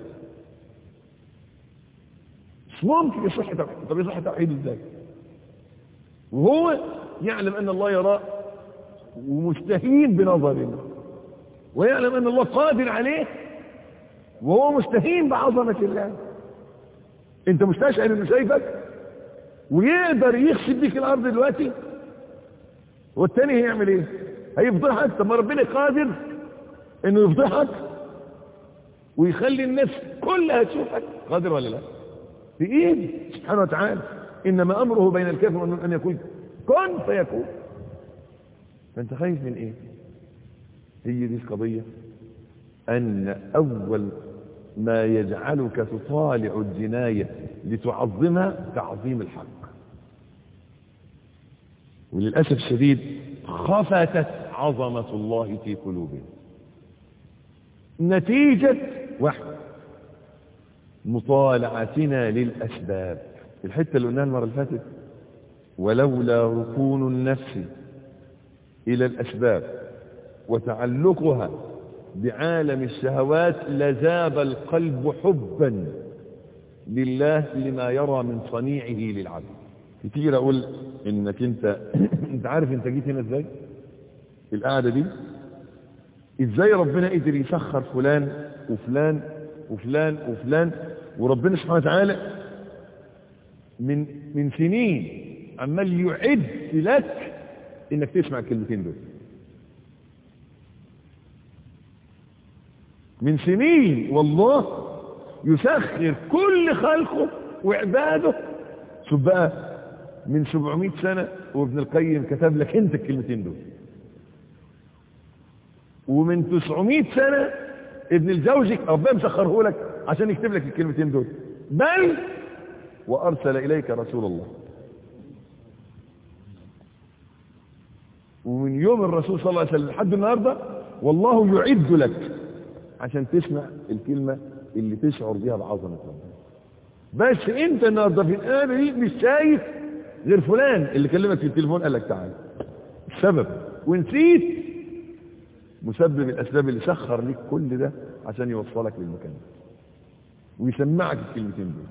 B: مش ممكن يصح توحيد. طب يصح توحيد ازاي وهو يعلم أن الله يراه ومستهين بنظره، ويعلم أن الله قادر عليه وهو مستهين بعظمة الله؟ انت مستشعر انه شايفك ويقدر يخسف بيك الارض دلوقتي، والتاني هيعمل ايه؟ هيفضحك. طب ما ربنا قادر انه يفضحك ويخلي الناس كلها تشوفك، قادر ولا لا؟ في ايده سبحانه وتعالى. انما امره بين الكاف والنون ان يقول كن فيكون. فانت خايف من ايه؟ هي دي القضيه، ان اول ما يجعلك تطالع الجنايه لتعظمها تعظيم الحق. وللاسف الشديد خفتت عظمه الله في قلوبهم نتيجه واحد مطالعتنا للاسباب. الحته اللي قلناها المره اللي فاتت ولولا ركون النفس الى الاسباب وتعلقها بعالم الشهوات لذاب القلب حبا لله لما يرى من صنيعه للعبد. كتير اقول انك انت عارف انت جيت هنا ازاي؟ القعده دي ازاي ربنا قدر يسخر فلان وفلان وفلان وفلان، وربنا سبحانه وتعالى من سنين عمال يعد لك انك تسمع الكلمتين دول. من سنين والله يسخر كل خلقه وعباده. شوف بقى من 700 سنة وابن القيم كتب لك انت الكلمتين دول، ومن 900 سنة ابن الجوزي ربنا مسخره لك عشان يكتب لك الكلمتين دول، بل وارسل اليك رسول الله. ومن يوم الرسول صلى الله عليه وسلم لحد النهارده والله يعد لك عشان تسمع الكلمة اللي تشعر بها بعظمة ربنا. بس انت النهارده في الآية دي مش شايف غير فلان اللي كلمك في التليفون قال لك تعال السبب، ونسيت مسبب الأسباب اللي سخر لك كل ده عشان يوصلك للمكان ده ويسمعك الكلمتين دول.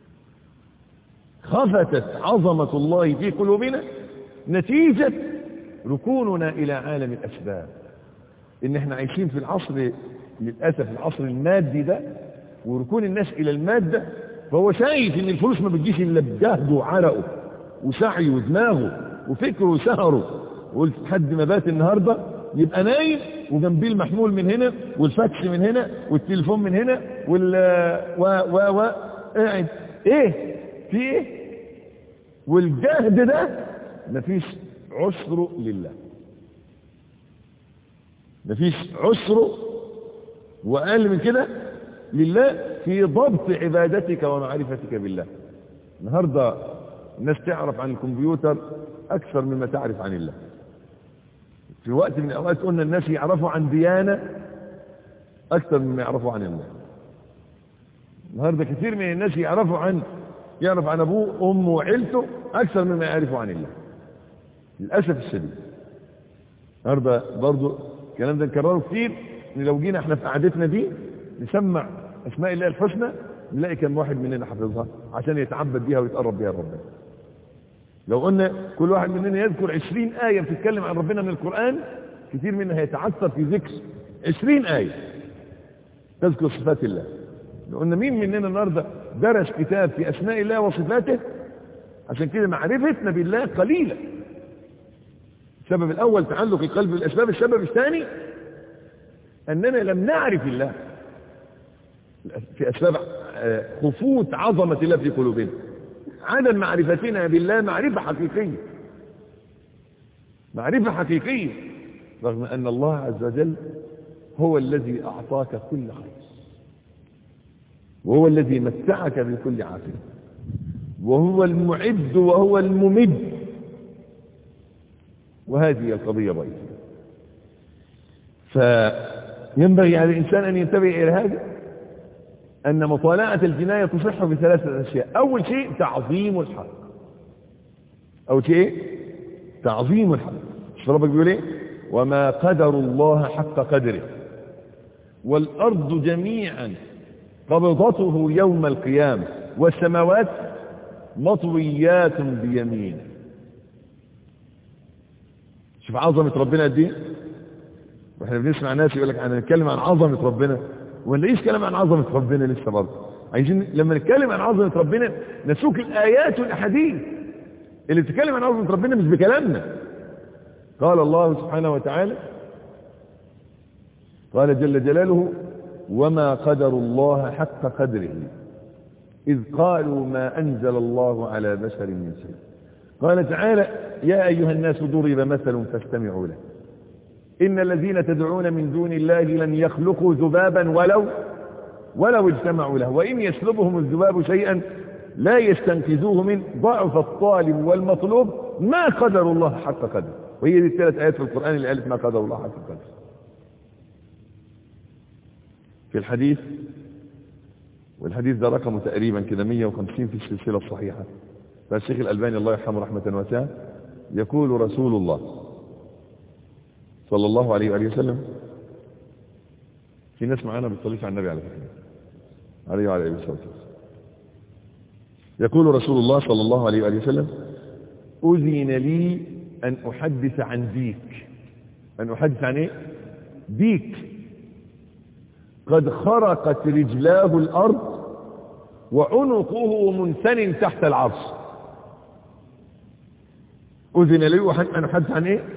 B: خفتت عظمة الله في قلوبنا نتيجة ركوننا إلى عالم الأسباب. إن احنا عايشين في العصر للأسف العصر المادي ده، وركون الناس إلى المادة، فهو شايف إن الفلوس ما بتجيش إلا بجهده وعرقه وسعيه ودماغه وفكره وسهره. وقلت لحد ما بات النهارده يبقى نايم وجنبيه المحمول من هنا والفاكس من هنا والتليفون من هنا قاعد ايه في ايه؟ والجهد ده مفيش عسره لله، مفيش عسره وأقل من كده لله في ضبط عبادتك ومعرفتك بالله. النهارده الناس تعرف عن الكمبيوتر أكثر مما تعرف عن الله. في وقت من الأوقات قلنا الناس يعرفوا عن ديانة أكثر مما يعرفوا عن الله. النهارده كثير من الناس يعرف عن أبوه وأمه وعيلته أكثر مما يعرفوا عن الله، للأسف الشديد. النهارده برضو الكلام ده نكرره كتير، ان لو جينا احنا في قعدتنا دي نسمع اسماء الله الحسنى نلاقي كم واحد مننا حافظها عشان يتعبد بيها ويتقرب بيها لربنا. لو قلنا كل واحد مننا يذكر 20 آية بتتكلم عن ربنا من القرآن، كثير منها هيتعثر في ذكر 20 آية تذكر صفات الله. لو قلنا مين مننا النهارده درس كتاب في أسماء الله وصفاته؟ عشان كده معرفتنا بالله قليلة. السبب الأول تعلق القلب بالأسباب، السبب الثاني أننا لم نعرف الله في أسباب خفوت عظمة الله في قلوبنا. عدم معرفتنا بالله معرفة حقيقية، معرفة حقيقية، رغم أن الله عز وجل هو الذي أعطاك كل خير، وهو الذي متعك بكل عافية، وهو المعد وهو الممد. وهذه القضية بيض. فينبغي على الإنسان أن ينتبه إلى هذا، أن مطالعة الجناية تصح بثلاثة أشياء. أول شيء تعظيم الحق. أول شيء تعظيم الحق. شوف ربك بيقول إيه؟ وما قدر الله حق قدره والأرض جميعا قبضته يوم القيامة والسماوات مطويات بيمينه. شوف عظمة ربنا قد ايه. واحنا بنسمع ناس يقول لك انا نتكلم عن عظمة ربنا، ولا ايش كلام عن عظمة ربنا لسه برضه. عايزين لما نتكلم عن عظمة ربنا نسوق الآيات والأحاديث اللي بتتكلم عن عظمة ربنا مش بكلامنا. قال الله سبحانه وتعالى، قال جل جلاله وما قدر الله حق قدره إذ قالوا ما أنزل الله على بشر من شيء. قال تعالى يا أيها الناس ضرب مثل فاستمعوا له إن الذين تدعون من دون الله لن يخلقوا ذبابا ولو اجتمعوا له وإن يسلبهم الذباب شيئا لا يستنقذوه من ضعف الطالب والمطلوب ما قدر الله حق قدره. وهي دي الثلاث آيات في القرآن اللي قالت ما قدر الله حق قدره. في الحديث، والحديث ده رقمه تقريبا كده 150 في السلسلة الصحيحة، فالشيخ الألباني الله يرحمه رحمة واسعة يقول رسول الله صلى الله عليه وآله وسلم، في ناس معانا بتصليش على النبي على فكرة عليه وعلى آله وسلم، يقول رسول الله صلى الله عليه وآله وسلم أذن لي أن أحدث عن ديك. أن أحدث عن إيه؟ ديك قد خرقت رجلاه الأرض وعنقه منثن تحت العرش. أذن لي أن أحدث عن إيه؟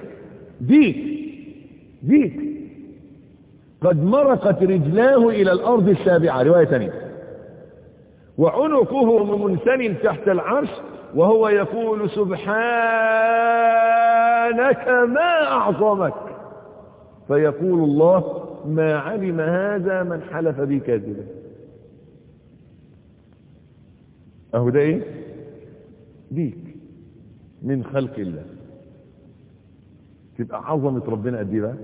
B: ديك قد مرقت رجلاه إلى الأرض السابعة، رواية ثانية، وعنقه منثن تحت العرش وهو يقول سبحانك ما أعظمك، فيقول الله ما علم هذا من حلف بي كاذبا. أهو ده إيه؟ ديك من خلق الله. تبقى عظمة ربنا قد ايه بقى؟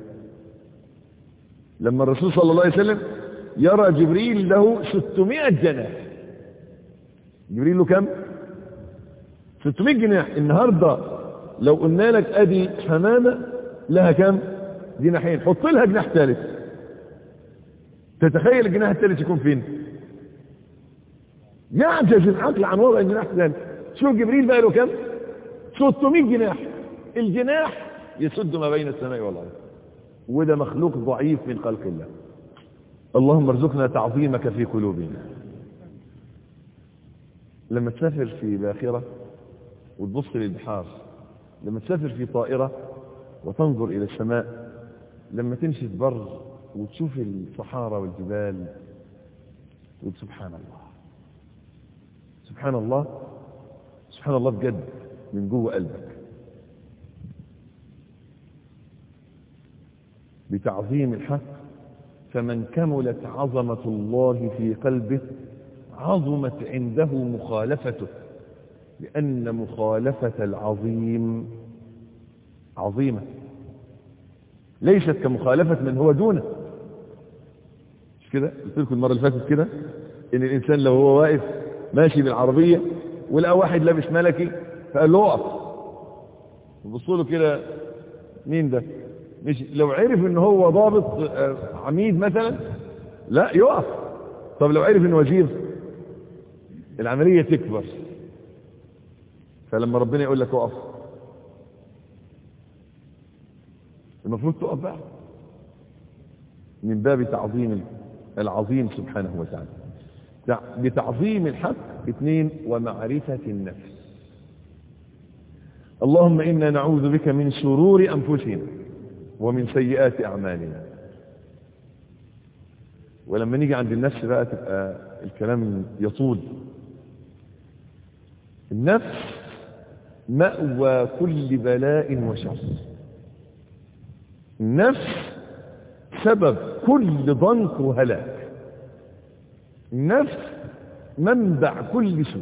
B: لما الرسول صلى الله عليه وسلم يرى جبريل له 600 جناح. جبريل له كم؟ 600 جناح. النهارده لو قلنا لك ادي حمامه لها كم؟ جناحين، حط لها جناح ثالث، تتخيل الجناح الثالث يكون فين؟ يعجز العقل عن وضع الجناح الثالث. شوف جبريل بقى له كم؟ 600 جناح. الجناح يسد ما بين السماء والارض، وده مخلوق ضعيف من خلق الله. اللهم ارزقنا تعظيمك في قلوبنا. لما تسافر في باخرة وتبص للبحار، لما تسافر في طائرة وتنظر إلى السماء، لما تمشي في بر وتشوف الصحارى والجبال، سبحان الله سبحان الله سبحان الله بجد من جوه قلبك. بتعظيم الحق، فمن كملت عظمة الله في قلبه عظمت عنده مخالفته، لأن مخالفة العظيم عظيمة ليست كمخالفة من هو دونه. مش كده؟ قلت لكم المرة اللي فاتت كده إن الإنسان لو هو واقف ماشي بالعربية ولقى واحد لابس ملكي فقال له اقف، وبصوا له كده مين ده؟ مش لو عرف ان هو ضابط عميد مثلا لا يقف. طب لو عرف ان وزير، العملية تكبر. فلما ربنا يقول لك اقف المفروض تقف بقى من باب تعظيم العظيم سبحانه وتعالى، بتعظيم الحق. 2 ومعرفة النفس. اللهم إنا نعوذ بك من شرور أنفسنا ومن سيئات أعمالنا. ولما نيجي عند النفس بقى تبقى الكلام يطول. النفس مأوى كل بلاء وشر. النفس سبب كل ضنك وهلاك. النفس منبع كل سوء.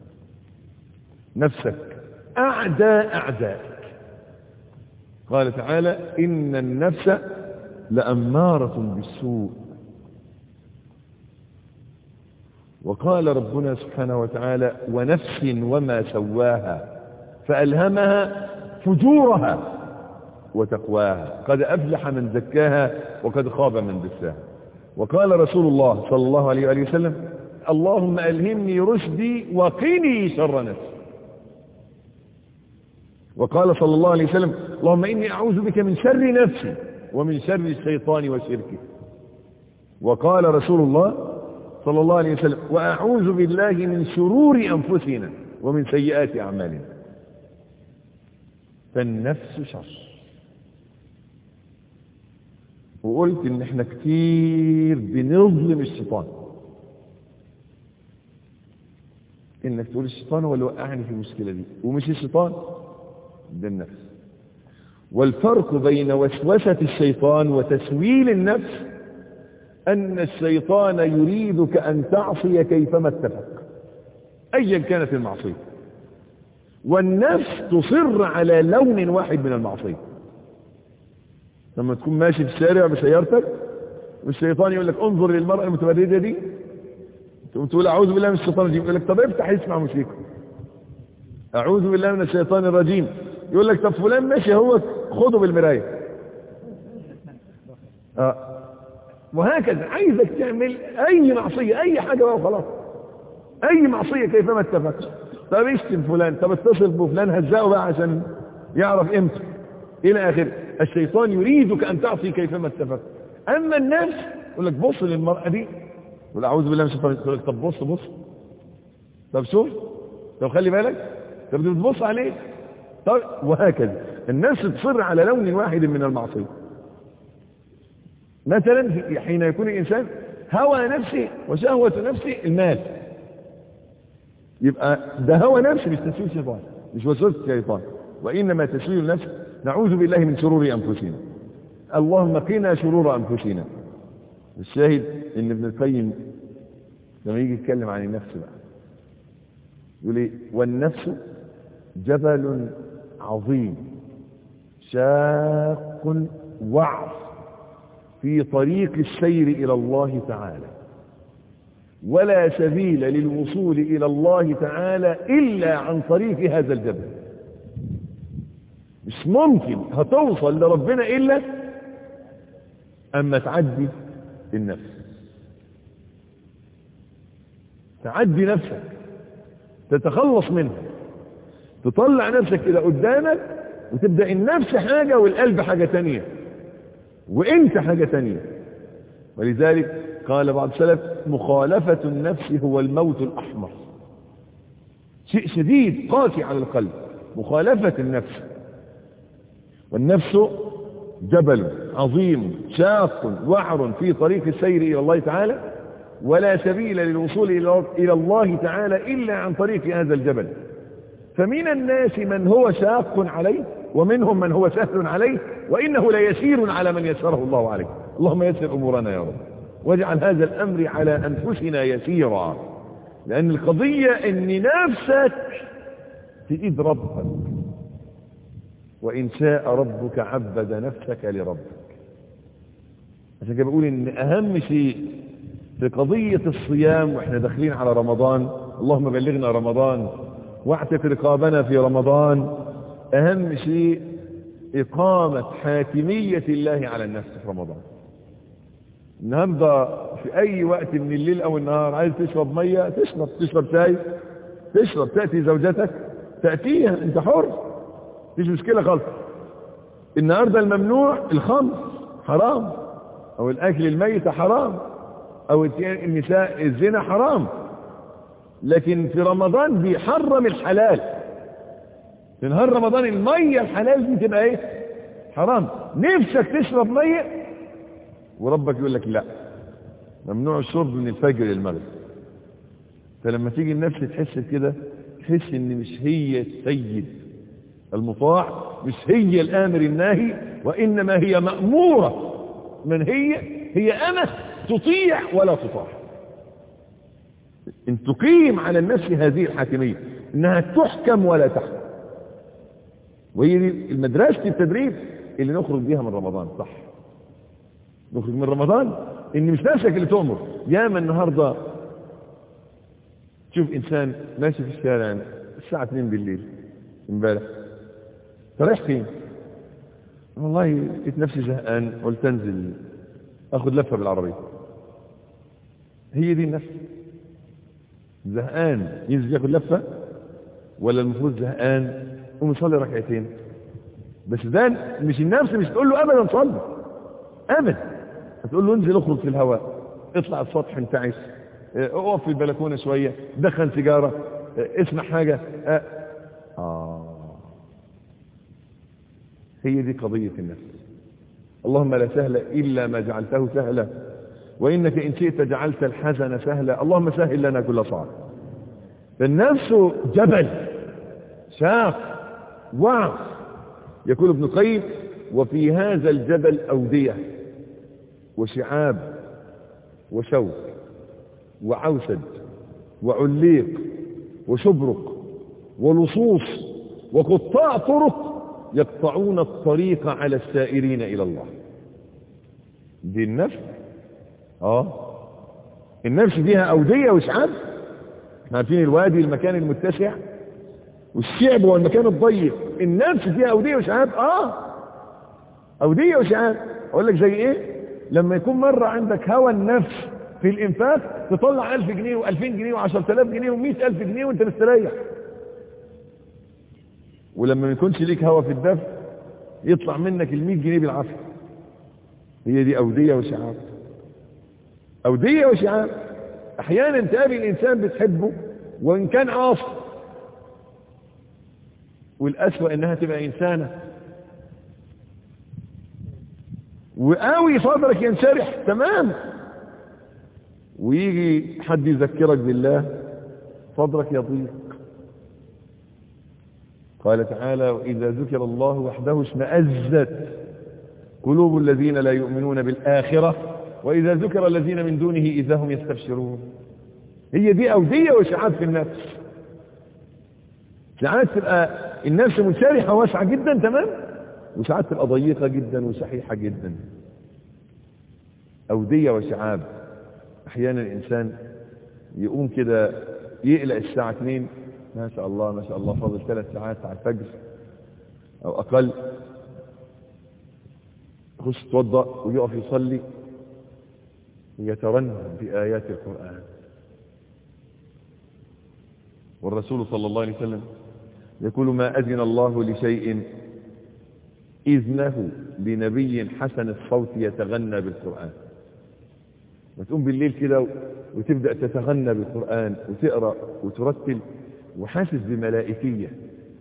B: نفسك أعدائك. قال تعالى إن النفس لأمارة بالسوء. وقال ربنا سبحانه وتعالى ونفس وما سواها فألهمها فجورها وتقواها قد أفلح من زكاها وقد خاب من دساها. وقال رسول الله صلى الله عليه وآله وسلم اللهم ألهمني رشدي وقني شر نفسي. وقال صلى الله عليه وسلم اللهم إني أعوذ بك من شر نفسي ومن شر الشيطان وشركه. وقال رسول الله صلى الله عليه وسلم وأعوذ بالله من شرور أنفسنا ومن سيئات أعمالنا. فالنفس شر. وقلت ان احنا كتير بنظلم الشيطان. انك تقول الشيطان هو اللي وقعني في المشكلة دي، ومش الشيطان ده النفس. والفرق بين وسوسة الشيطان وتسويل النفس أن الشيطان يريدك أن تعصي كيفما اتفق أيا كانت المعصية، والنفس تصر على لون واحد من المعصية. لما تكون ماشي في الشارع بسيارتك والشيطان يقول لك انظر للمرأة المتبردة دي، تقول أعوذ بالله من الشيطان الرجيم، يقول لك طب افتح اسمع موسيقى. أعوذ بالله من الشيطان الرجيم، يقول لك طب فلان ماشي هو خده بالمراية. وهكذا عايزك تعمل أي معصية أي حاجة بقى وخلاص، أي معصية كيفما اتفقش. طب اشتم فلان، طب اتصل بفلان هزقه بقى عشان يعرف قيمته إلى آخره. الشيطان يريدك أن تعصي كيفما اتفقت. أما النفس يقول لك بص للمرأة دي، يقول أعوذ بالله من الشيطان، يقول لك طب بص طب شوف، طب خلي بالك، طب بتبص عليه، طب وهكذا. النفس تصر على لون واحد من المعصية. مثلا حين يكون الإنسان هوى نفسه وشهوة نفسه المال، يبقى ده هوى نفسه مش تسويل شيطان، مش وسوسة شيطان، وإنما تسويل النفس. نعوذ بالله من شرور أنفسنا، اللهم قنا شرور أنفسنا. الشاهد إن ابن القيم لما يجي يتكلم عن النفس بقى يقول ايه؟ والنفس جبل عظيم شاق وعر في طريق السير إلى الله تعالى، ولا سبيل للوصول إلى الله تعالى إلا عن طريق هذا الجبل. مش ممكن هتوصل لربنا إلا أما تعدي النفس، تعدي نفسك، تتخلص منها، تطلع نفسك إلى قدامك، وتبدأ النفس حاجة والقلب حاجة تانية وإنت حاجة تانية. ولذلك قال بعض السلف مخالفة النفس هو الموت الأحمر. شيء شديد قاسي على القلب مخالفة النفس. والنفس جبل عظيم شاق وعر في طريق السير إلى الله تعالى، ولا سبيل للوصول إلى الله تعالى إلا عن طريق هذا الجبل. فمن الناس من هو شاق عليه، ومنهم من هو سهل عليه، وإنه ليسير على من يسره الله عليه. اللهم يسر أمورنا يا رب، واجعل هذا الأمر على أنفسنا يسيرا. لأن القضية أن نفسك في إيد ربك، وإن شاء ربك عبد نفسك لربك. عشان كده بقول إن أهم شيء في قضية الصيام وإحنا داخلين على رمضان، اللهم بلغنا رمضان واعتق رقابنا في رمضان، أهم شيء إقامة حاكمية الله على النفس في رمضان. النهارده في أي وقت من الليل أو النهار عايز تشرب مية تشرب شاي تشرب، تأتي زوجتك تأتيها، انت حر، مفيش مشكلة خالص. النهاردة الممنوع الخمر حرام، او الاكل الميت حرام، او النساء الزنا حرام، لكن في رمضان بيحرم الحلال. في نهار رمضان المية الحلال دي تبقى ايه؟ حرام. نفسك تشرب مية وربك يقول لك لا، ممنوع الشرب من الفجر للمغرب. فلما تيجي النفس تحس كده، تحس ان مش هي السيد المطاع، مش هي الامر الناهي، وانما هي مأمورة. من هي أمة تطيع ولا تطاع. ان تقيم على النفس هذه الحاكمية، انها تحكم ولا تحكم. وهي دي المدرسة التدريب اللي نخرج بيها من رمضان. صح، نخرج من رمضان ان مش نفسك اللي تؤمر. ياما النهاردة تشوف انسان ماشي في الشارع الساعة 2 بالليل امبارح، رايح فين؟ والله لقيت نفسي زهقان، قلت انزل اخد لفة بالعربية. هي دي النفس. زهقان ينزل ياخد لفة، ولا المفروض زهقان قوم يصلي ركعتين؟ بس ده مش النفس، مش تقول له ابدا صلي ابدا، هتقول له انزل اخرج في الهواء، اطلع السطح انتعش، اقف في البلكونه شويه، دخن سيجاره، اسمع حاجه. هي دي قضيه النفس. اللهم لا سهل الا ما جعلته سهلا، وانك ان شئت جعلت الحزن سهلا. اللهم سهل لنا كل صعب. فالنفس جبل شاق وعظ. يقول ابن القيم: وفي هذا الجبل أودية وشعاب وشوك وعوسد وعليق وشبرق ولصوص وقطاع طرق يقطعون الطريق على السائرين إلى الله. دي النفس. النفس فيها أودية وشعاب. احنا عارفين الوادي المكان المتسع، والشعب هو المكان الضيق. النفس فيها أودية وشعاب. أودية وشعاب. أقول لك زي إيه؟ لما يكون مرة عندك هوى النفس في الإنفاق، تطلع 1000 جنيه و2000 جنيه و10000 جنيه و100,000 جنيه وانت مستريح. ولما ما يكونش ليك هوى في الدفع، يطلع منك ال100 جنيه بالعافية. هي دي أودية وشعاب. أودية وشعاب. أحيانا تقابل الإنسان بتحبه وإن كان عاصي، والأسوأ إنها تبقى إنسانة، وقاوي صدرك ينشرح تمام، ويجي حد يذكرك بالله صدرك يضيق. قال تعالى: وإذا ذكر الله وحده اشمأزت قلوب الذين لا يؤمنون بالآخرة وإذا ذكر الذين من دونه إذا هم يستبشرون. هي دي أودية وشعاب في النفس. ساعات تبقى النفس منشرحة واسعة جدا تمام، وساعات تبقى ضيقة جدا وشحيحة جدا. أودية وشعاب. أحيانا الإنسان يقوم كده يقلق الساعة 2، ما شاء الله ما شاء الله فاضل 3 ساعات على الفجر أو أقل، يخش يتوضأ ويقف يصلي ويترنم بآيات القرآن. والرسول صلى الله عليه وسلم يقول: ما أذن الله لشيء إذنه لنبي حسن الصوت يتغنى بالقرآن. وتقوم بالليل كده وتبدأ تتغنى بالقرآن وتقرأ وترتل وحاسس بملائكية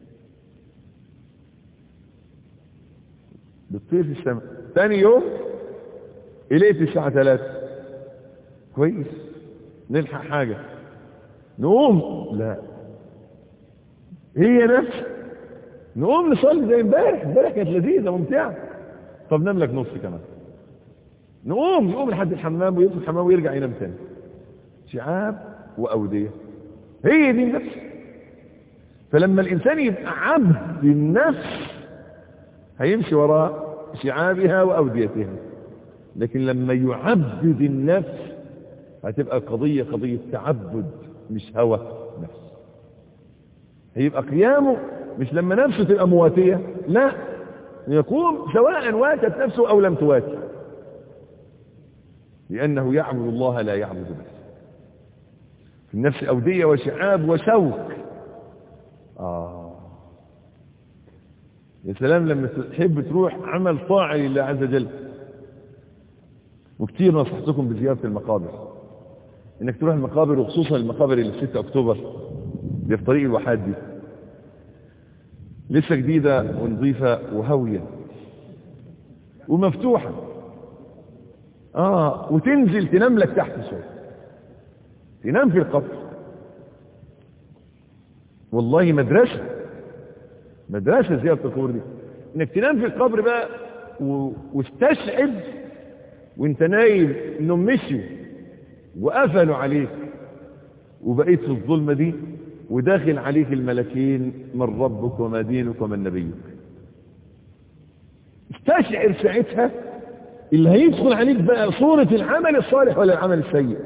B: بتطير في السماء. ثاني يوم إليت الساعة 3 كويس، نلحق حاجة نقوم، لا هي نفس نقوم نصلي زي امبارح كانت لذيذة ممتعة، طب نام لك نص كمان، يقوم لحد الحمام ويدخل الحمام ويرجع ينام تاني. شعاب وأودية. هي دي النفس. فلما الإنسان يبقى عبد النفس هيمشي وراء شعابها وأوديتها، لكن لما يعبد النفس هتبقى قضية تعبد مش هوى نفس. هيبقى قيامه مش لما نفسه تبقى مواتية، لا، يقوم سواء واتت نفسه أو لم تواتي، لأنه يعبد الله لا يعبد نفسه. في النفس أودية وشعاب وشوك. يا سلام لما تحب تروح عمل طاعة لله عز وجل. وكتير نصحتكم بزيارة المقابر، انك تروح المقابر، وخصوصا المقابر اللي في 6 اكتوبر اللي في طريق الواحات دي، لسه جديدة ونظيفة وهاوية ومفتوحة. وتنزل تنام لك تحت شوية، تنام في القبر. والله مدرسة زيارة القبور دي، انك تنام في القبر بقى واستشعر وانت نايم انهم مشوا وقفلوا عليك وبقيت في الظلمة دي، وداخل عليك الملكين من ربك وما دينك ومن نبيك. استشعر ساعتها اللي هيدخل عليك بقى صورة العمل الصالح ولا العمل السيء.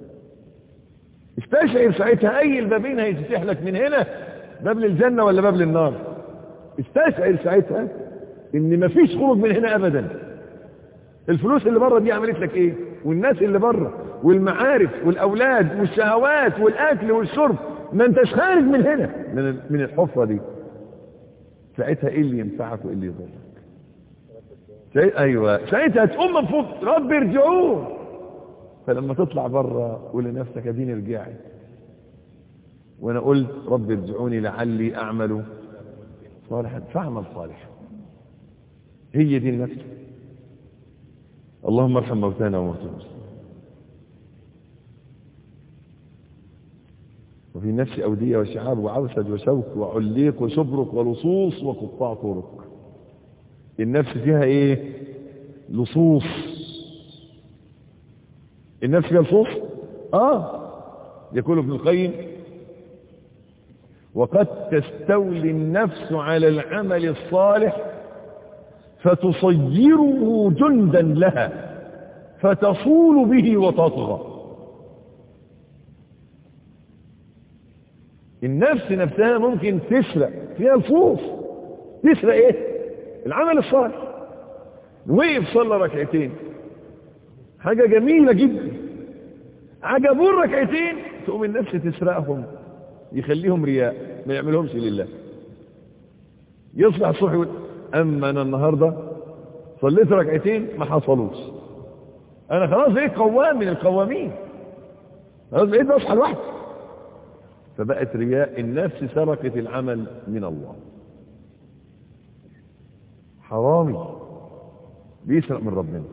B: استشعر ساعتها اي البابين هيتفتح لك من هنا، باب للجنة ولا باب للنار. استشعر ساعتها ان مفيش خروج من هنا ابدا. الفلوس اللي بره دي عملت لك ايه؟ والناس اللي بره والمعارف والاولاد والشهوات والاكل والشرب، ما انتش خارج من هنا، من الحفرة دي. ساعتها ايه اللي ينفعك وايه اللي يضرك؟ ايوه ساعتها تقوم من فوق، رب ارجعون. فلما تطلع بره قول لنفسك اديني رجعت، وانا قلت رب ارجعوني لعلي اعمل صالحا، فاعمل صالحا. هي دي النفس. اللهم ارحم موتانا وموتى المسلمين. وفي النفس أودية وشعاب وعوسج وشوك وعليق وشبرك ولصوص وقطاع طرق. النفس فيها ايه؟ لصوص. النفس فيها لصوص. يقول ابن القيم وقد تستولي النفس على العمل الصالح فتصيره جندا لها فتصول به وتطغى. النفس نفسها ممكن تسرق، فيها لصوص. تسرق ايه؟ العمل الصالح. وقف صلى ركعتين، حاجة جميلة جدا، عجبوا الركعتين، تقوم النفس تسرقهم، يخليهم رياء، ما يعملهمش لله. يصبح الصبح يقول اما انا النهارده صليت ركعتين ما حصلوش، انا خلاص بقيت قوام من القوامين، خلاص بقيت بصحى لوحدي. فبقت رياء. النفس سرقت العمل من الله. حرامي بيسرق من ربنا.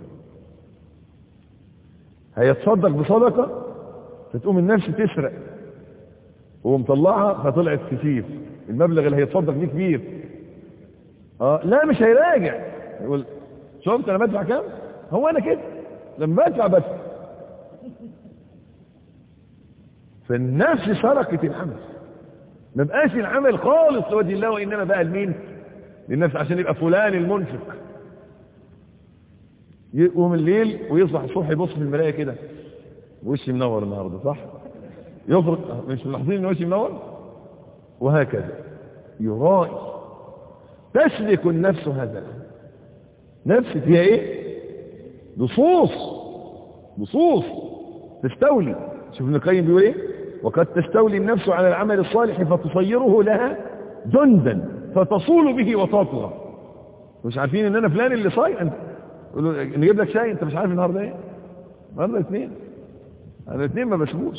B: هيتصدق بصدقة فتقوم النفس تسرق ومطلعها فطلعت كتير، المبلغ اللي هيتصدق بيه كبير. لا مش هيراجع، يقول شفت انا بدفع كام؟ هو انا كده لما بدفع. فالنفس سرقت العمل، ما بقاش العمل خالص لوجه الله، وانما بقى لمين؟ للنفس، عشان يبقى فلان المنفق. يقوم الليل ويصبح الصبح يبص في المرايه كده، وشي منور النهارده، صح؟ يفرق، مش ملاحظين ان وشي منور؟ وهكذا يرائي. تسلك النفس هذا. نفس فيها ايه؟ لصوص تستولي. شوف ابن القيم بيقول ايه؟ وقد تستولي النفس على العمل الصالح فتصيره لها جندا فتصول به وتطغى. مش عارفين ان انا فلان اللي صايم؟ يقولوا نجيب لك شاي، انت مش عارف النهارده ايه؟ النهارده اثنين، انا اثنين ما بشوفوش.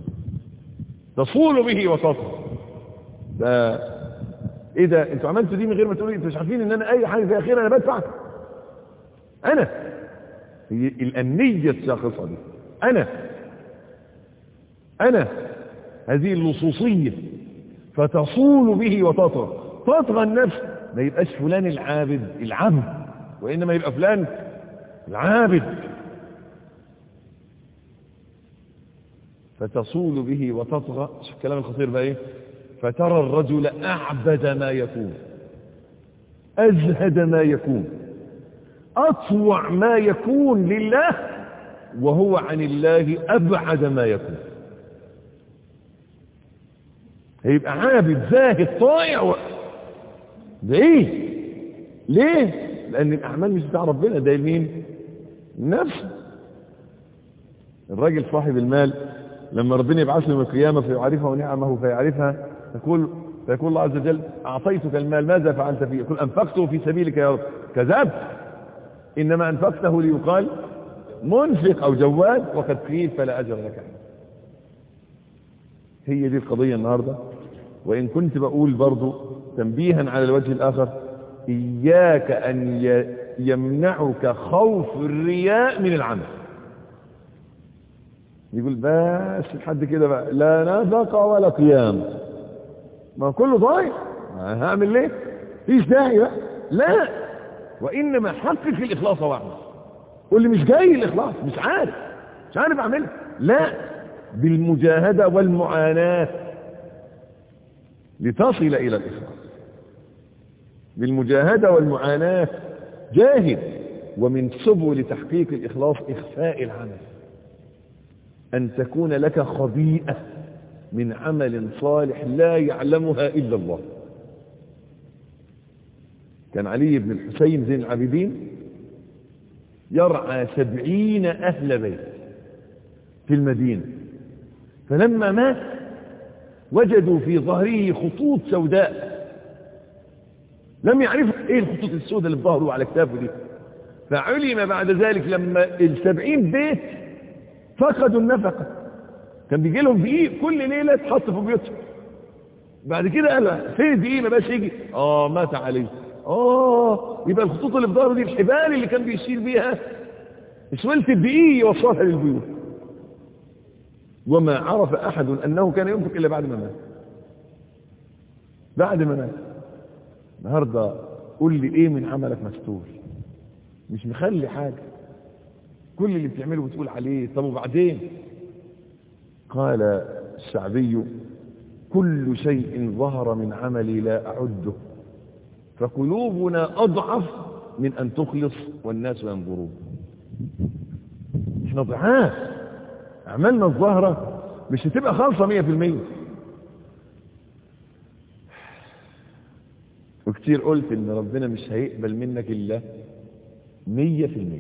B: تصول به وتطغى. ده ايه ده؟ انتوا عملتوا دي من غير ما تقولوا. انتوا مش عارفين ان انا اي حاجه في اخيرا انا بدفع. انا هي الانيه الشاخصه دي. انا هذه اللصوصيه. فتصول به وتطغى. تطغى النفس، ما يبقاش فلان العبد، وانما يبقى فلان العابد. فتصول به وتطغى. شوف الكلام الخطير بقى ايه؟ فترى الرجل اعبد ما يكون، ازهد ما يكون، اطوع ما يكون لله، وهو عن الله ابعد ما يكون. هيبقى عابد زاهد طائع ده ايه؟ ليه؟ لان الاعمال مش بتاع ربنا، ده مين؟ النفس. الراجل صاحب المال لما ربنا يبعث له يوم القيامه فيعرفه نعمه فيعرفها، يقول فيقول الله عز وجل أعطيتك المال ماذا فعلت فيه؟ يقول أنفقته في سبيلك يا رب. كذبت، إنما أنفقته ليقال منفق أو جواد، وقد قيل فلا أجر لك. هي دي القضية النهاردة. وإن كنت بقول برضو تنبيها على الوجه الآخر، إياك أن يمنعك خوف الرياء من العمل. يقول بس لحد كده بقى لا نفقة ولا قيام، ما كله ضايع، هعمل ليه؟ فيش داعي بقى. لا، وإنما حقق الإخلاص واعمل. قول لي مش جاي الإخلاص، مش عارف أعملها. لا، بالمجاهدة والمعاناة لتصل إلى الإخلاص. بالمجاهدة والمعاناة جاهد. ومن سبل تحقيق الإخلاص إخفاء العمل، أن تكون لك خبيئة من عمل صالح لا يعلمها إلا الله. كان علي بن الحسين زين العابدين يرعى 70 أهل بيت في المدينة، فلما مات وجدوا في ظهره خطوط سوداء، لم يعرفوا ايه الخطوط السوداء اللي في ظهره وعلى كتافه دي. فعلم بعد ذلك لما 70 بيت فقدوا النفقة، كان بيجي لهم دقيق كل ليلة تحط في بيوتهم. بعد كده قال فين الدقيق ما بقاش يجي، مات عليه. يبقى الخطوط اللي في ظهره دي الحبال اللي كان بيشيل بيها سويلة الدقيق يوصلها للبيوت. وما عرف أحد أنه كان ينفق إلا بعد ما مات. النهارده قول لي إيه من عملك مستور؟ مش مخلي حاجة، كل اللي بتعمله بتقول عليه. طب وبعدين؟ قال الشعبي كل شيء ظهر من عملي لا أعده، فقلوبنا أضعف من أن تخلص والناس ينظرون. احنا ضعاف، أعمالنا الظاهرة مش هتبقى خالصة 100%. وكتير قلت إن ربنا مش هيقبل منك إلا 100%،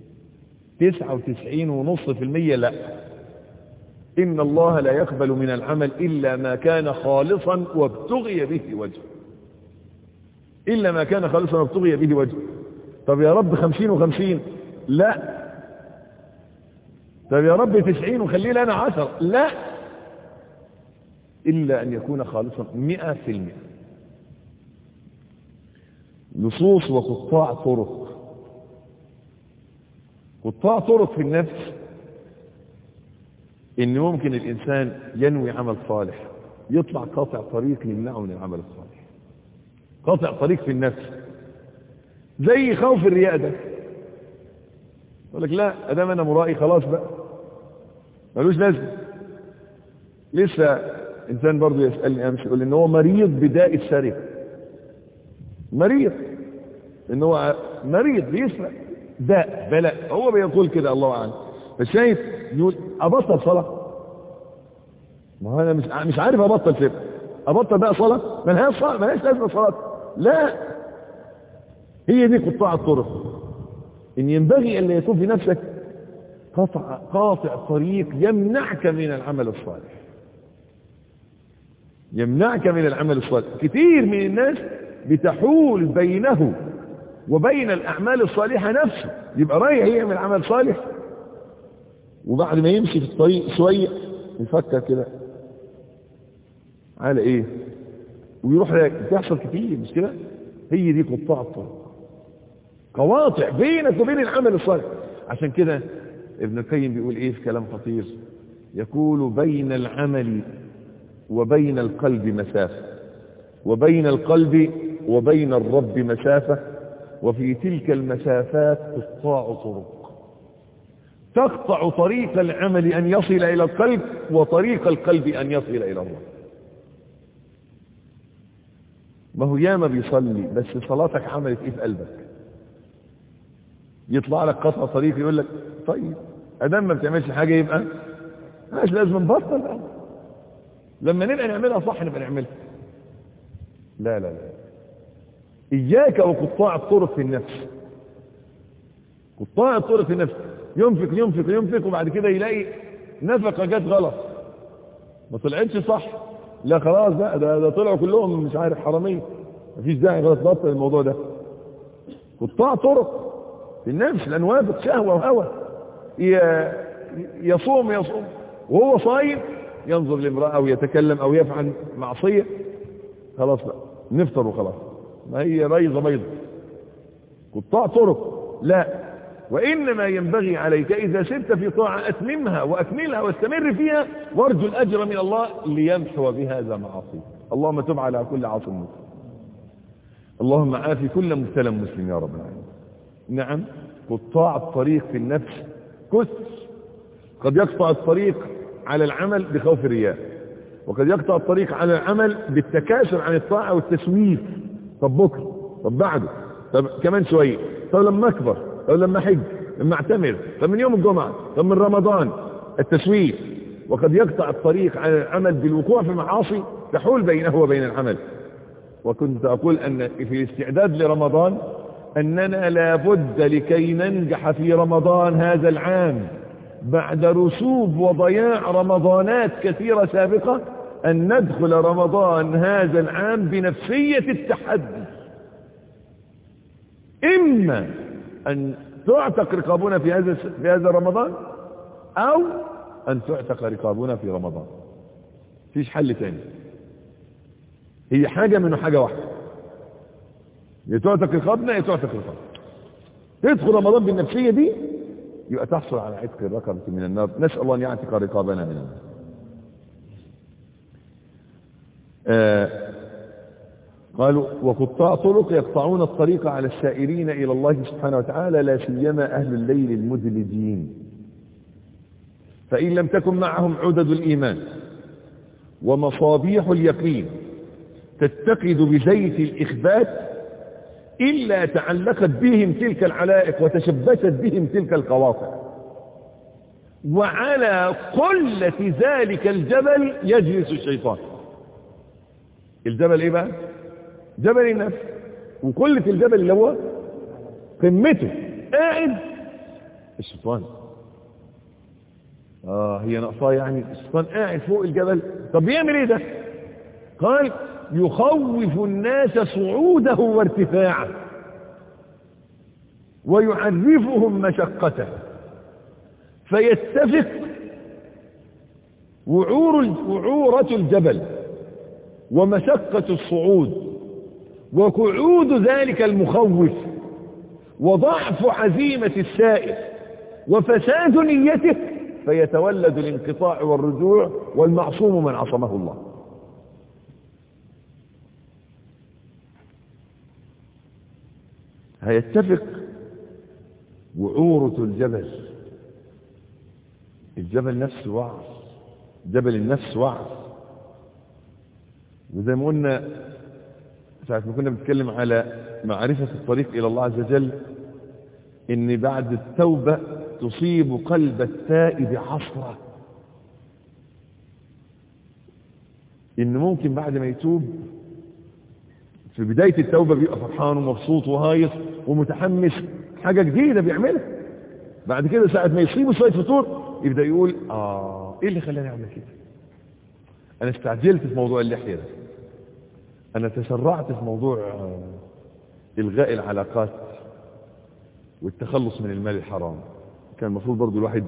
B: 99.5% لا. إن الله لا يقبل من العمل إلا ما كان خالصا وابتغي به وجهه. إلا ما كان خالصا وابتغي به وجهه. طب يا رب 50 و50، لا. طب يا رب 90 وخليه لنا 10، لا. إلا أن يكون خالصا 100%. لصوص وقطاع طرق. قطاع طرق في النفس إن ممكن الإنسان ينوي عمل صالح يطلع قاطع طريق يمنعه من العمل الصالح. قاطع طريق في النفس زي خوف الرياء ده. يقول لك لا ادام انا مرائي خلاص بقى ملوش لازمه. لسه انسان برضه يسالني امس يقول ان هو مريض بداء السرقه، مريض ان هو مريض بيسرق داء بلاء، هو بيقول كده الله اعلم. فشايف يقول ابطل صلاه، ما هو انا مش عارف ابطل سرقه، ابطل بقى صلاه ملهاش لازمه صلاه. لا، هي دي قطاع الطرق. ان ينبغي ان يكون في نفسك قاطع طريق يمنعك من العمل الصالح، يمنعك من العمل الصالح. كثير من الناس بتحول بينه وبين الاعمال الصالحه نفسه، يبقى رايح يعمل عمل صالح وبعد ما يمشي في الطريق شويه يفكر كده على ايه ويروح تحصل كتير، مش كده؟ هي دي قطاع الطرق، قواطع بينك وبين العمل الصالح. عشان كده ابن القيم بيقول ايه في كلام خطير، يقول بين العمل وبين القلب مسافة، وبين القلب وبين الرب مسافة، وفي تلك المسافات قطاع طرق تقطع طريق العمل أن يصل إلى القلب وطريق القلب أن يصل إلى الرب. ما هو ياما بيصلي بس صلاتك عملت ايه في قلبك؟ يطلع لك قطع طريق يقول لك طيب ادام ما بتعملش حاجه يبقى مش لازم نبطل بقى، لما نبقى نعملها صح نبقى نعملها. لا لا لا، اياك وقطاع الطرق في النفس. قطاع الطرق في النفس ينفق ينفق ينفق وبعد كده يلاقي نفقه جت غلط ما طلعتش صح، لا خلاص بقى، ده طلعوا كلهم مش عارف حرامية، مفيش داعي خلاص نبطل الموضوع ده. قطاع طرق في النفس، الأنواب شهوة وهوى، يصوم وهو صايم ينظر لامرأة أو يتكلم أو يفعل معصية، خلاص بقى نفطر وخلاص، ما هي بيضة بيضة. قطاع طرق لا، وإنما ينبغي عليك إذا سرت في طاعة أتممها وأكملها واستمر فيها، وارجو الأجر من الله ليمحو بهذا معاصي. اللهم تب على كل عاص مسلم، اللهم عافي كل مبتلى مسلم يا رب العالمين. نعم، قطاع الطريق في النفس قد يقطع الطريق على العمل بخوف الرياء، وقد يقطع الطريق على العمل بالتكاسل عن الطاعة والتسويف. طب بكره، طب بعده، طب كمان شوية، طب لما أكبر، طب لما حج، لما اعتمر، طب من يوم الجمعة، طب من رمضان، التسويف. وقد يقطع الطريق على العمل بالوقوع في معاصي تحول بينه وبين العمل. وكنت أقول أن في الاستعداد لرمضان أننا لابد لكي ننجح في رمضان هذا العام بعد رسوب وضياع رمضانات كثيرة سابقة، أن ندخل رمضان هذا العام بنفسية التحدي. إما أن تعتق رقابنا في هذا رمضان، أو أن تعتق رقابنا في رمضان. فيش حل تاني، هي حاجة منه، حاجة واحدة، يتعتق رقابنا يتعتق رقابنا. تدخل رمضان بالنفسية دي يبقى تحصل على عتق الرقبة من النار. نسأل الله أن يعتق رقابنا من النار. قالوا وقطاع طرق يقطعون الطريق على السائرين إلى الله سبحانه وتعالى، لا سيما أهل الليل المدلجين، فإن لم تكن معهم عدد الإيمان ومصابيح اليقين تتقد بزيت الإخبات إلا تعلقت بهم تلك العلائق وتشبثت بهم تلك القواطع. وعلى قلة ذلك الجبل يجلس الشيطان. الجبل ايه بقى؟ جبل النفس. وقلة الجبل اللي هو قمته قاعد الشيطان. هي نقصاه يعني، الشيطان قاعد فوق الجبل. طب بيعمل ايه ده؟ قال يخوف الناس صعوده وارتفاعه ويعرفهم مشقته، فيتفق وعورة الجبل ومشقة الصعود وقعود ذلك المخوف وضعف عزيمة السائر وفساد نيته، فيتولد الانقطاع والرجوع، والمعصوم من عصمه الله. هيتفق وعورة الجبل. الجبل نفسه وعر، جبل النفس وعر. وزي ما قلنا ساعة ما كنا بنتكلم على معرفة الطريق إلى الله عز وجل، إن بعد التوبة تصيب قلب التائب حسرة، إن ممكن بعد ما يتوب في بداية التوبة بيبقى فرحان ومبسوط وهايص ومتحمس، حاجة جديدة بيعملها. بعد كده ساعة ما يصيب شوية فتور يبدأ يقول ايه اللي خلاني اعمل كده؟ انا استعجلت في موضوع اللحية ده، انا تسرعت في موضوع الغاء العلاقات والتخلص من المال الحرام. كان المفروض برضو الواحد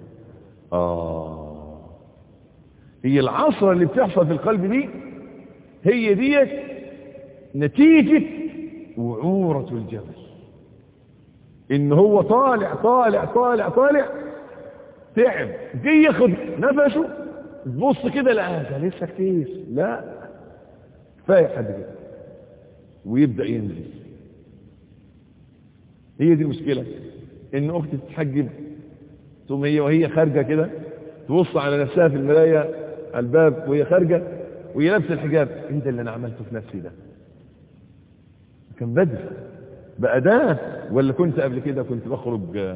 B: هي العصرة اللي بتحصل في القلب دي، هي ديت نتيجة وعورة الجبل. ان هو طالع طالع طالع طالع تعب، جاي ياخد نفسه، تبص كده لا ده لسه كتير، لا كفايه حد كده، ويبدا ينزل. هي دي المشكله، ان اختي تتحجب ثم هي وهي خارجه كده تبص على نفسها في المرايه على الباب وهي خارجه وهي لابسه الحجاب، ايه ده اللي انا عملته في نفسي ده؟ كان بدري بقى ده، ولا كنت قبل كده كنت بخرج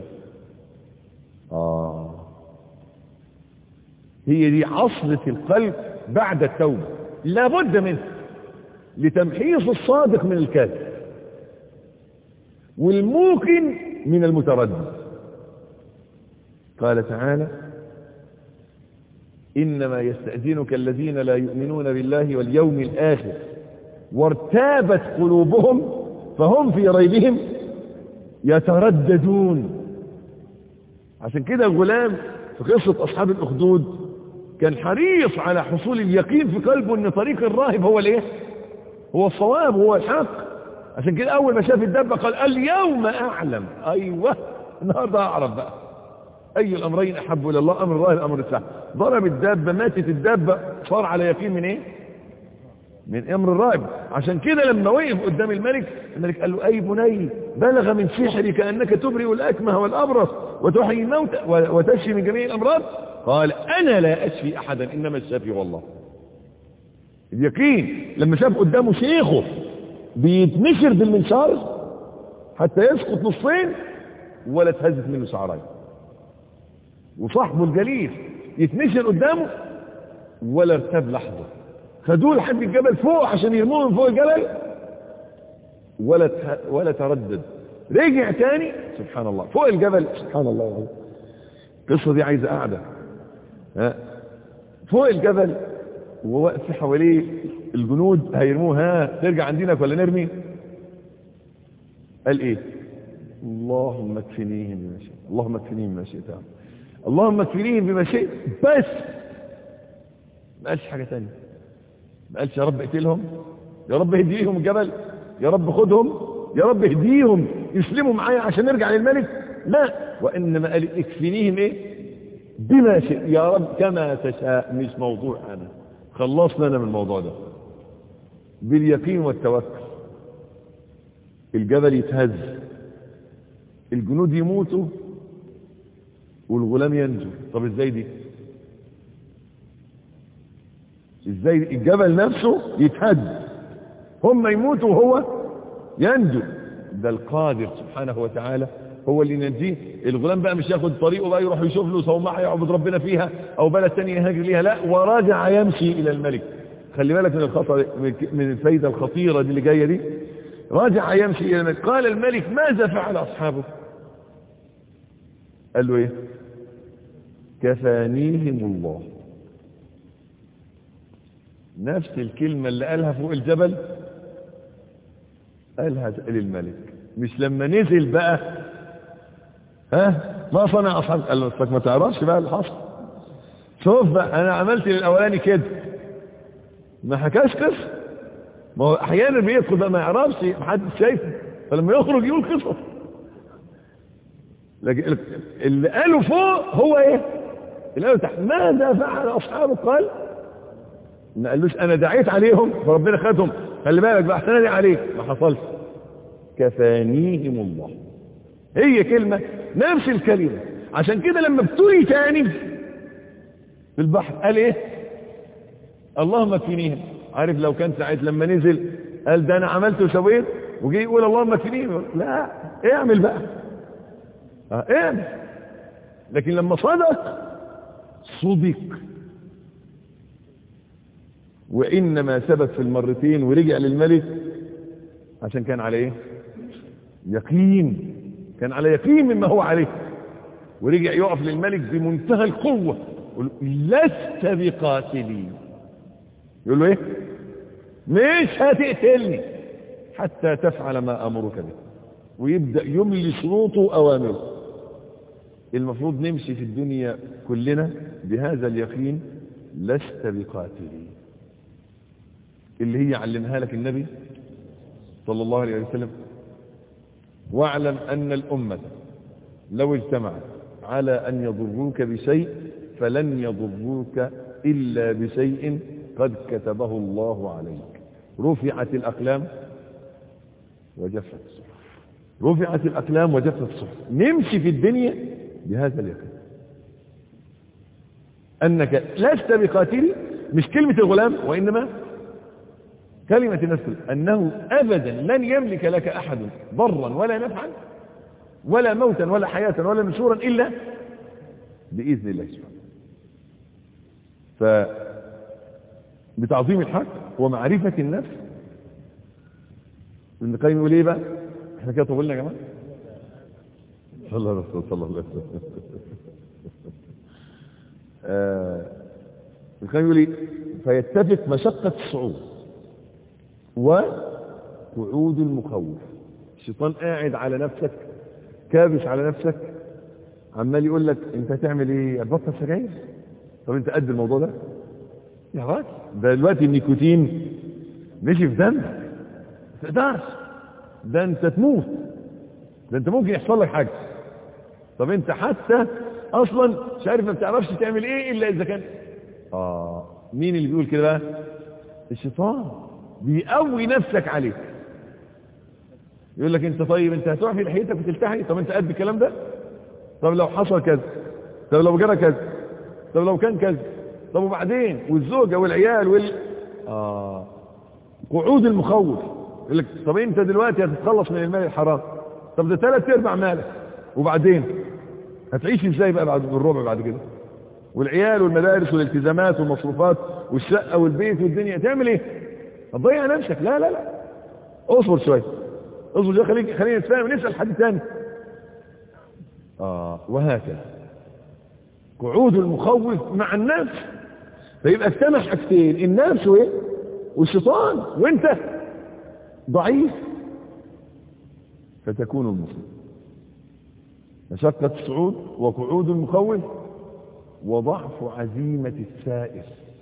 B: هي دي عصرة القلب بعد التوبة، لابد منه لتمحيص الصادق من الكاذب والموقن من المتردد. قال تعالى إنما يستأذنك الذين لا يؤمنون بالله واليوم الآخر وارتابت قلوبهم فهم في ريبهم يترددون. عشان كده الغلام في قصة أصحاب الأخدود كان حريص على حصول اليقين في قلبه أن طريق الراهب هو الايه؟ هو الصواب، هو الحق. عشان كده أول ما شاف الدابة قال اليوم أعلم. أيوة، النهارده أعرف بقى أي الأمرين أحب إلى الله، أمر الراهب أمر الساعة. ضرب الدابة، ماتت الدابة، صار على يقين من إيه؟ من أمر الراهب. عشان كده لما وقف قدام الملك قال له أي بني بلغ من سحرك أنك تبرئ الأكمه والأبرص وتحيي الموتى وتشفي من جميع الأمراض. قال أنا لا أشفي أحدا إنما الشافي والله. اليقين لما شاف قدامه شيخه بيتنشر بالمنشار حتى يسقط نصين ولا تهزت منه شعرين، وصاحبه الجليل يتنشر قدامه ولا ارتاب لحظة. خدوه لحد الجبل فوق عشان يرموه من فوق الجبل ولا تردد. رجع تاني سبحان الله فوق الجبل. سبحان الله، القصة دي عايزة قاعدة. فوق الجبل ووقف حواليه الجنود هيرموه، ترجع عندنا ولا نرمي؟ قال ايه؟ اللهم اكفنيهم بما شئت، اللهم اكفنيهم بما شئت، اللهم اكفنيهم بما شئت. بس ما قالش حاجة تانية. ما قالش يا رب اقتلهم، يا رب اهديهم الجبل، يا رب خدهم، يا رب اهديهم يسلموا معايا عشان نرجع للملك. لا، وانما قال اكفنيهم ايه؟ بما شئت يا رب كما تشاء. مش موضوع انا، خلصنا انا من الموضوع ده. باليقين والتوكل الجبل يتهز، الجنود يموتوا والغلام ينجو. طب ازاي دي؟ ازاي الجبل نفسه يتهز، هم يموتوا وهو ينجو؟ ده القادر سبحانه وتعالى هو اللي ينجيه. الغلام بقى مش ياخد طريقه بقى يروح يشوف له صومعه يعبد ربنا فيها او بلد ثانيه يهاجر ليها، لا، ورجع يمشي الى الملك. خلي بالك من الخطر، من الفايده الخطيره دي اللي جايه دي. رجع يمشي الى الملك. قال الملك ماذا فعل اصحابه؟ قال له ايه؟ كفانيهم الله. نفس الكلمه اللي قالها فوق الجبل قالها للملك. مش لما نزل بقى ما صنع اصحاب؟ قال له ما تعرفش بقى اللي حصل. شوف بقى انا عملت للاولاني كده، ما حكاش قصه. ما هو احيانا بيدخل بقى ما يعرفش، محدش شايفه، فلما يخرج يقول قصص. لكن اللي قالوا فوق هو ايه؟ اللي قالوا تحت. ماذا فعل اصحابه؟ قال ما قالوش انا دعيت عليهم فربنا خدهم، خلي بالك بقى احسن ادعي عليك. ما حصلش. كفانيهم الله، هي كلمة نفس الكلمة. عشان كده لما ابتلي تاني في البحر قال ايه؟ اللهم اكفنيهم. عارف لو كان ساعة لما نزل قال ده انا عملت وسويت وجي يقول اللهم اكفنيهم، لا، اعمل بقى، اعمل. لكن لما صدق وانما ثبت في المرتين ورجع للملك عشان كان على ايه؟ يقين. كان على يقين مما هو عليه، ورجع يقف للملك بمنتهى القوة يقول لست بقاتلي. يقول له ايه؟ مش هتقتلني حتى تفعل ما امرك به. ويبدأ يملي شروطه واوامره. المفروض نمشي في الدنيا كلنا بهذا اليقين، لست بقاتلي، اللي هي علمها لك النبي صلى الله عليه وسلم. واعلم أن الأمة لو اجتمعت على أن يضروك بشيء فلن يضروك إلا بشيء قد كتبه الله عليك. رفعت الأقلام وجفت الصحف، رفعت الأقلام وجفت الصحف. نمشي في الدنيا بهذا اليقين أنك لست بقاتل. مش كلمة الغلام، وإنما كلمة الناس أنه أبدا لن يملك لك أحد ضرا ولا نفعا ولا موتا ولا حياة ولا نشورا إلا بإذن الله سبحانه. فبتعظيم الحق ومعرفة النفس. ابن القيم يقول ايه بقى؟ احنا كده طولنا يا جماعة. صلى الله عليه وسلم. يقول لي فيتفق مشقة الصعود وقعود المخوف. الشيطان قاعد على نفسك، كابس على نفسك، عمال يقول لك انت هتعمل ايه؟ هتبطل سجاير؟ طب انت قد الموضوع ده يا راجل؟ ده دلوقتي النيكوتين مشي في دمك، ما تقدرش، ده انت تموت، ده انت ممكن يحصل لك حاجه. طب انت حتى اصلا مش عارف، ما بتعرفش تعمل ايه الا اذا كان مين اللي بيقول كده بقى؟ الشيطان بيقوي نفسك عليك، يقول لك انت طيب انت هتروح في لحيتك وتلتحي؟ طب انت قد الكلام ده؟ طب لو حصل كذا، طب لو جرى كذا، طب لو كان كذا، طب وبعدين والزوجه والعيال قعود المخوف. يقول لك طب انت دلوقتي هتتخلص من المال الحرام، طب ده 3/4 مالك، وبعدين هتعيش ازاي بقى بعد بالربع بعد كده؟ والعيال والمدارس والالتزامات والمصروفات والشقه والبيت والدنيا، تعمل ايه؟ هتضيع نفسك. لا لا لا، اصبر شويه، اصبر شويه، خلينا نتفاهم، نسال حد ثاني. وهكذا قعود المخوف مع النفس. فيبقى اجتمع حاجتين، النفس والشيطان، وانت ضعيف، فتكون المصيبه. مشقة الصعود وقعود المخوف وضعف عزيمة السائر،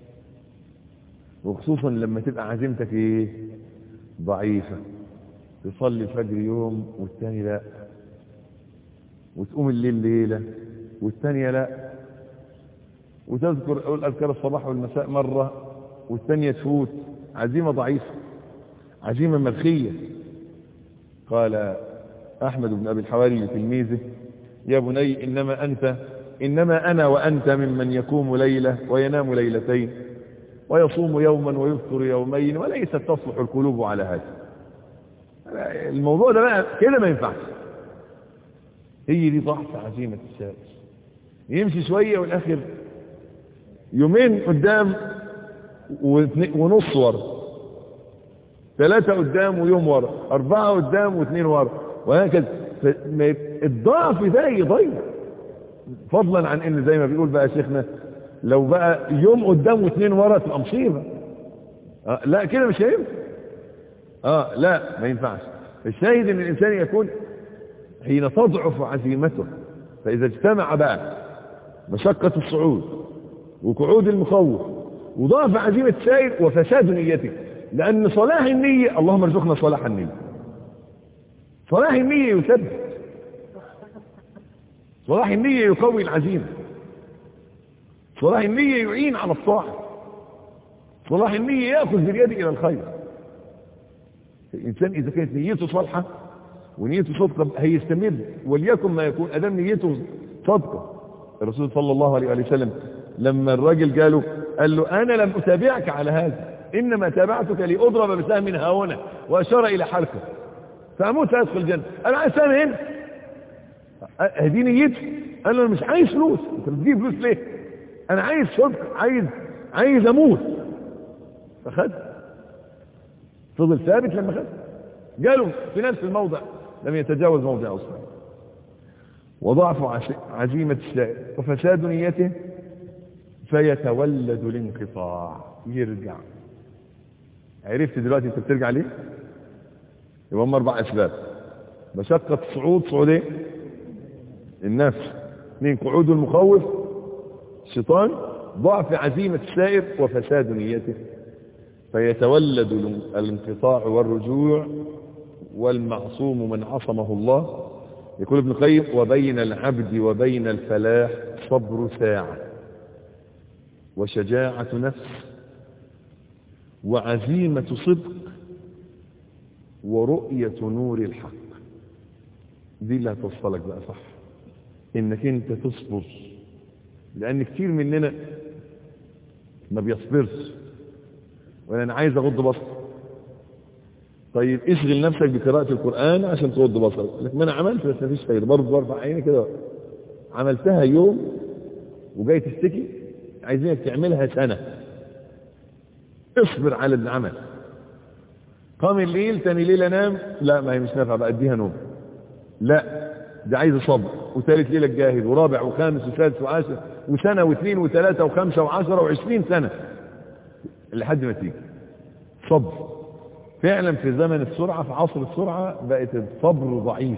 B: وخصوصا لما تبقى عزيمتك ضعيفة، تصلي الفجر يوم والتاني لا، وتقوم الليل ليلة والتانية لا، وتذكر أذكار الصباح والمساء مرة والتانية تفوت. عزيمة ضعيفة، عزيمة مرخية. قال أحمد بن أبي الحواري لتلميذه: يا بني إنما أنا وأنت ممن يقوم ليلة وينام ليلتين ويصوم يوما ويفطر يومين، وليست تصلح القلوب على هذا. الموضوع ده بقى كده ما ينفعش. هي دي ضعف عزيمة السائر، يمشي شوية والآخر يومين قدام ونص ورا، 3 قدام ويوم ورا، 4 قدام و2 ورا، وهكذا. الضعف ده يضيع، فضلا عن ان زي ما بيقول بقى شيخنا، لو بقى يوم قدام و2 ورا تبقى مصيبه. لا كده مش هينفع. لا ما ينفعش. الشاهد ان الانسان يكون حين تضعف عزيمته، فاذا اجتمع بقى مشقة الصعود وقعود المخوف وضعف عزيمة السائر وفساد نيته، لان صلاح النية، اللهم ارزقنا صلاح النية. صلاح النية يثبت، صلاح النية يقوي العزيمة، صلاح النية يعين على الطاعة، صلاح النية يأخذ باليد إلى الخير. الإنسان إذا كانت نيته صالحة ونيته صدقة هيستمر، وليكن ما يكون أدام نيته صدقة. الرسول صلى الله عليه وسلم لما الراجل قال له أنا لم أتابعك على هذا، إنما تابعتك لأضرب بسهم هاونة، وأشار إلى حركة فأموت أدخل الجنة. أنا عايز سهم هنا، هدي نيتي. أنا مش عايز فلوس، أنت بتجيب فلوس ليه؟ أنا عايز صدق، عايز أموت. فخد، فضل ثابت لما خد، قالوا في نفس الموضع لم يتجاوز موضع أصلا. وضعف عزيمة السائر وفساد نيته فيتولد الانقطاع، يرجع. عرفت دلوقتي انت بترجع ليه؟ يبقى هم 4 أسباب: مشقة الصعود، صعود ايه؟ النفس. 2 قعود المخوف الشيطان. ضعف عزيمة السائر وفساد نيته فيتولد الانقطاع والرجوع، والمعصوم من عصمه الله. يقول ابن القيم: وبين العبد وبين الفلاح صبر ساعة، وشجاعة نفس، وعزيمة صدق، ورؤية نور الحق. دي اللي هتوصلك بقى صح، انك انت تصبر، لان كتير مننا ما بيصبرش. وانا عايز اغض بصر. طيب اشغل نفسك بقراءة القرآن عشان تغض بصرك. لك ما انا عملت بس مفيش خير، برضه برفع عيني كده. عملتها يوم وجاي تشتكي، عايزينك تعملها سنة. اصبر على العمل. قام الليل تاني ليلة نام، لا ما هي مش نافعة بقى، اديها نوم. لا ده عايز صبر، وثالث ليلة جاهد، ورابع وخامس وسادس وعاشر وسنة واثنين وثلاثة وخمسة وعشرة وعشرين سنة لحد ما تيجي. صبر فعلا في زمن السرعة، في عصر السرعة بقت الصبر ضعيف،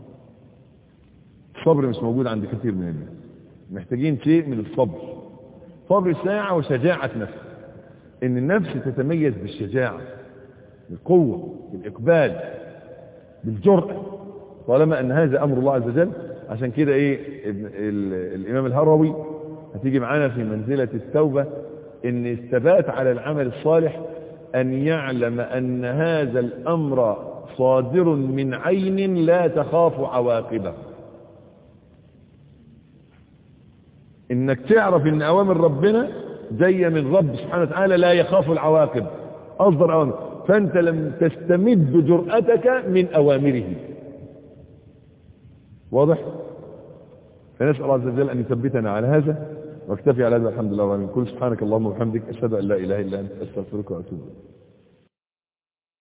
B: الصبر مش موجود عند كثير من الناس، محتاجين شيء من الصبر، صبر الساعة وشجاعة نفس، ان النفس تتميز بالشجاعة، بالقوة، بالإقبال، بالجرأة، طالما ان هذا امر الله عز وجل. عشان كده الامام الهروي هتيجي معانا في منزلة التوبة ان الثبات على العمل الصالح ان يعلم ان هذا الامر صادر من عين لا تخاف عواقبه، انك تعرف ان اوامر ربنا جايه من رب سبحانه وتعالى لا يخاف العواقب، اصدر اوامر، فانت لم تستمد جرأتك من اوامره. واضح؟ فنسأل الله عز وجل ان يثبتنا على هذا، واكتفي على هذا. الحمد لله رب العالمين. كل سبحانك اللهم وبحمدك، اشهد ان لا اله الا انت، استغفرك واتوب اليك.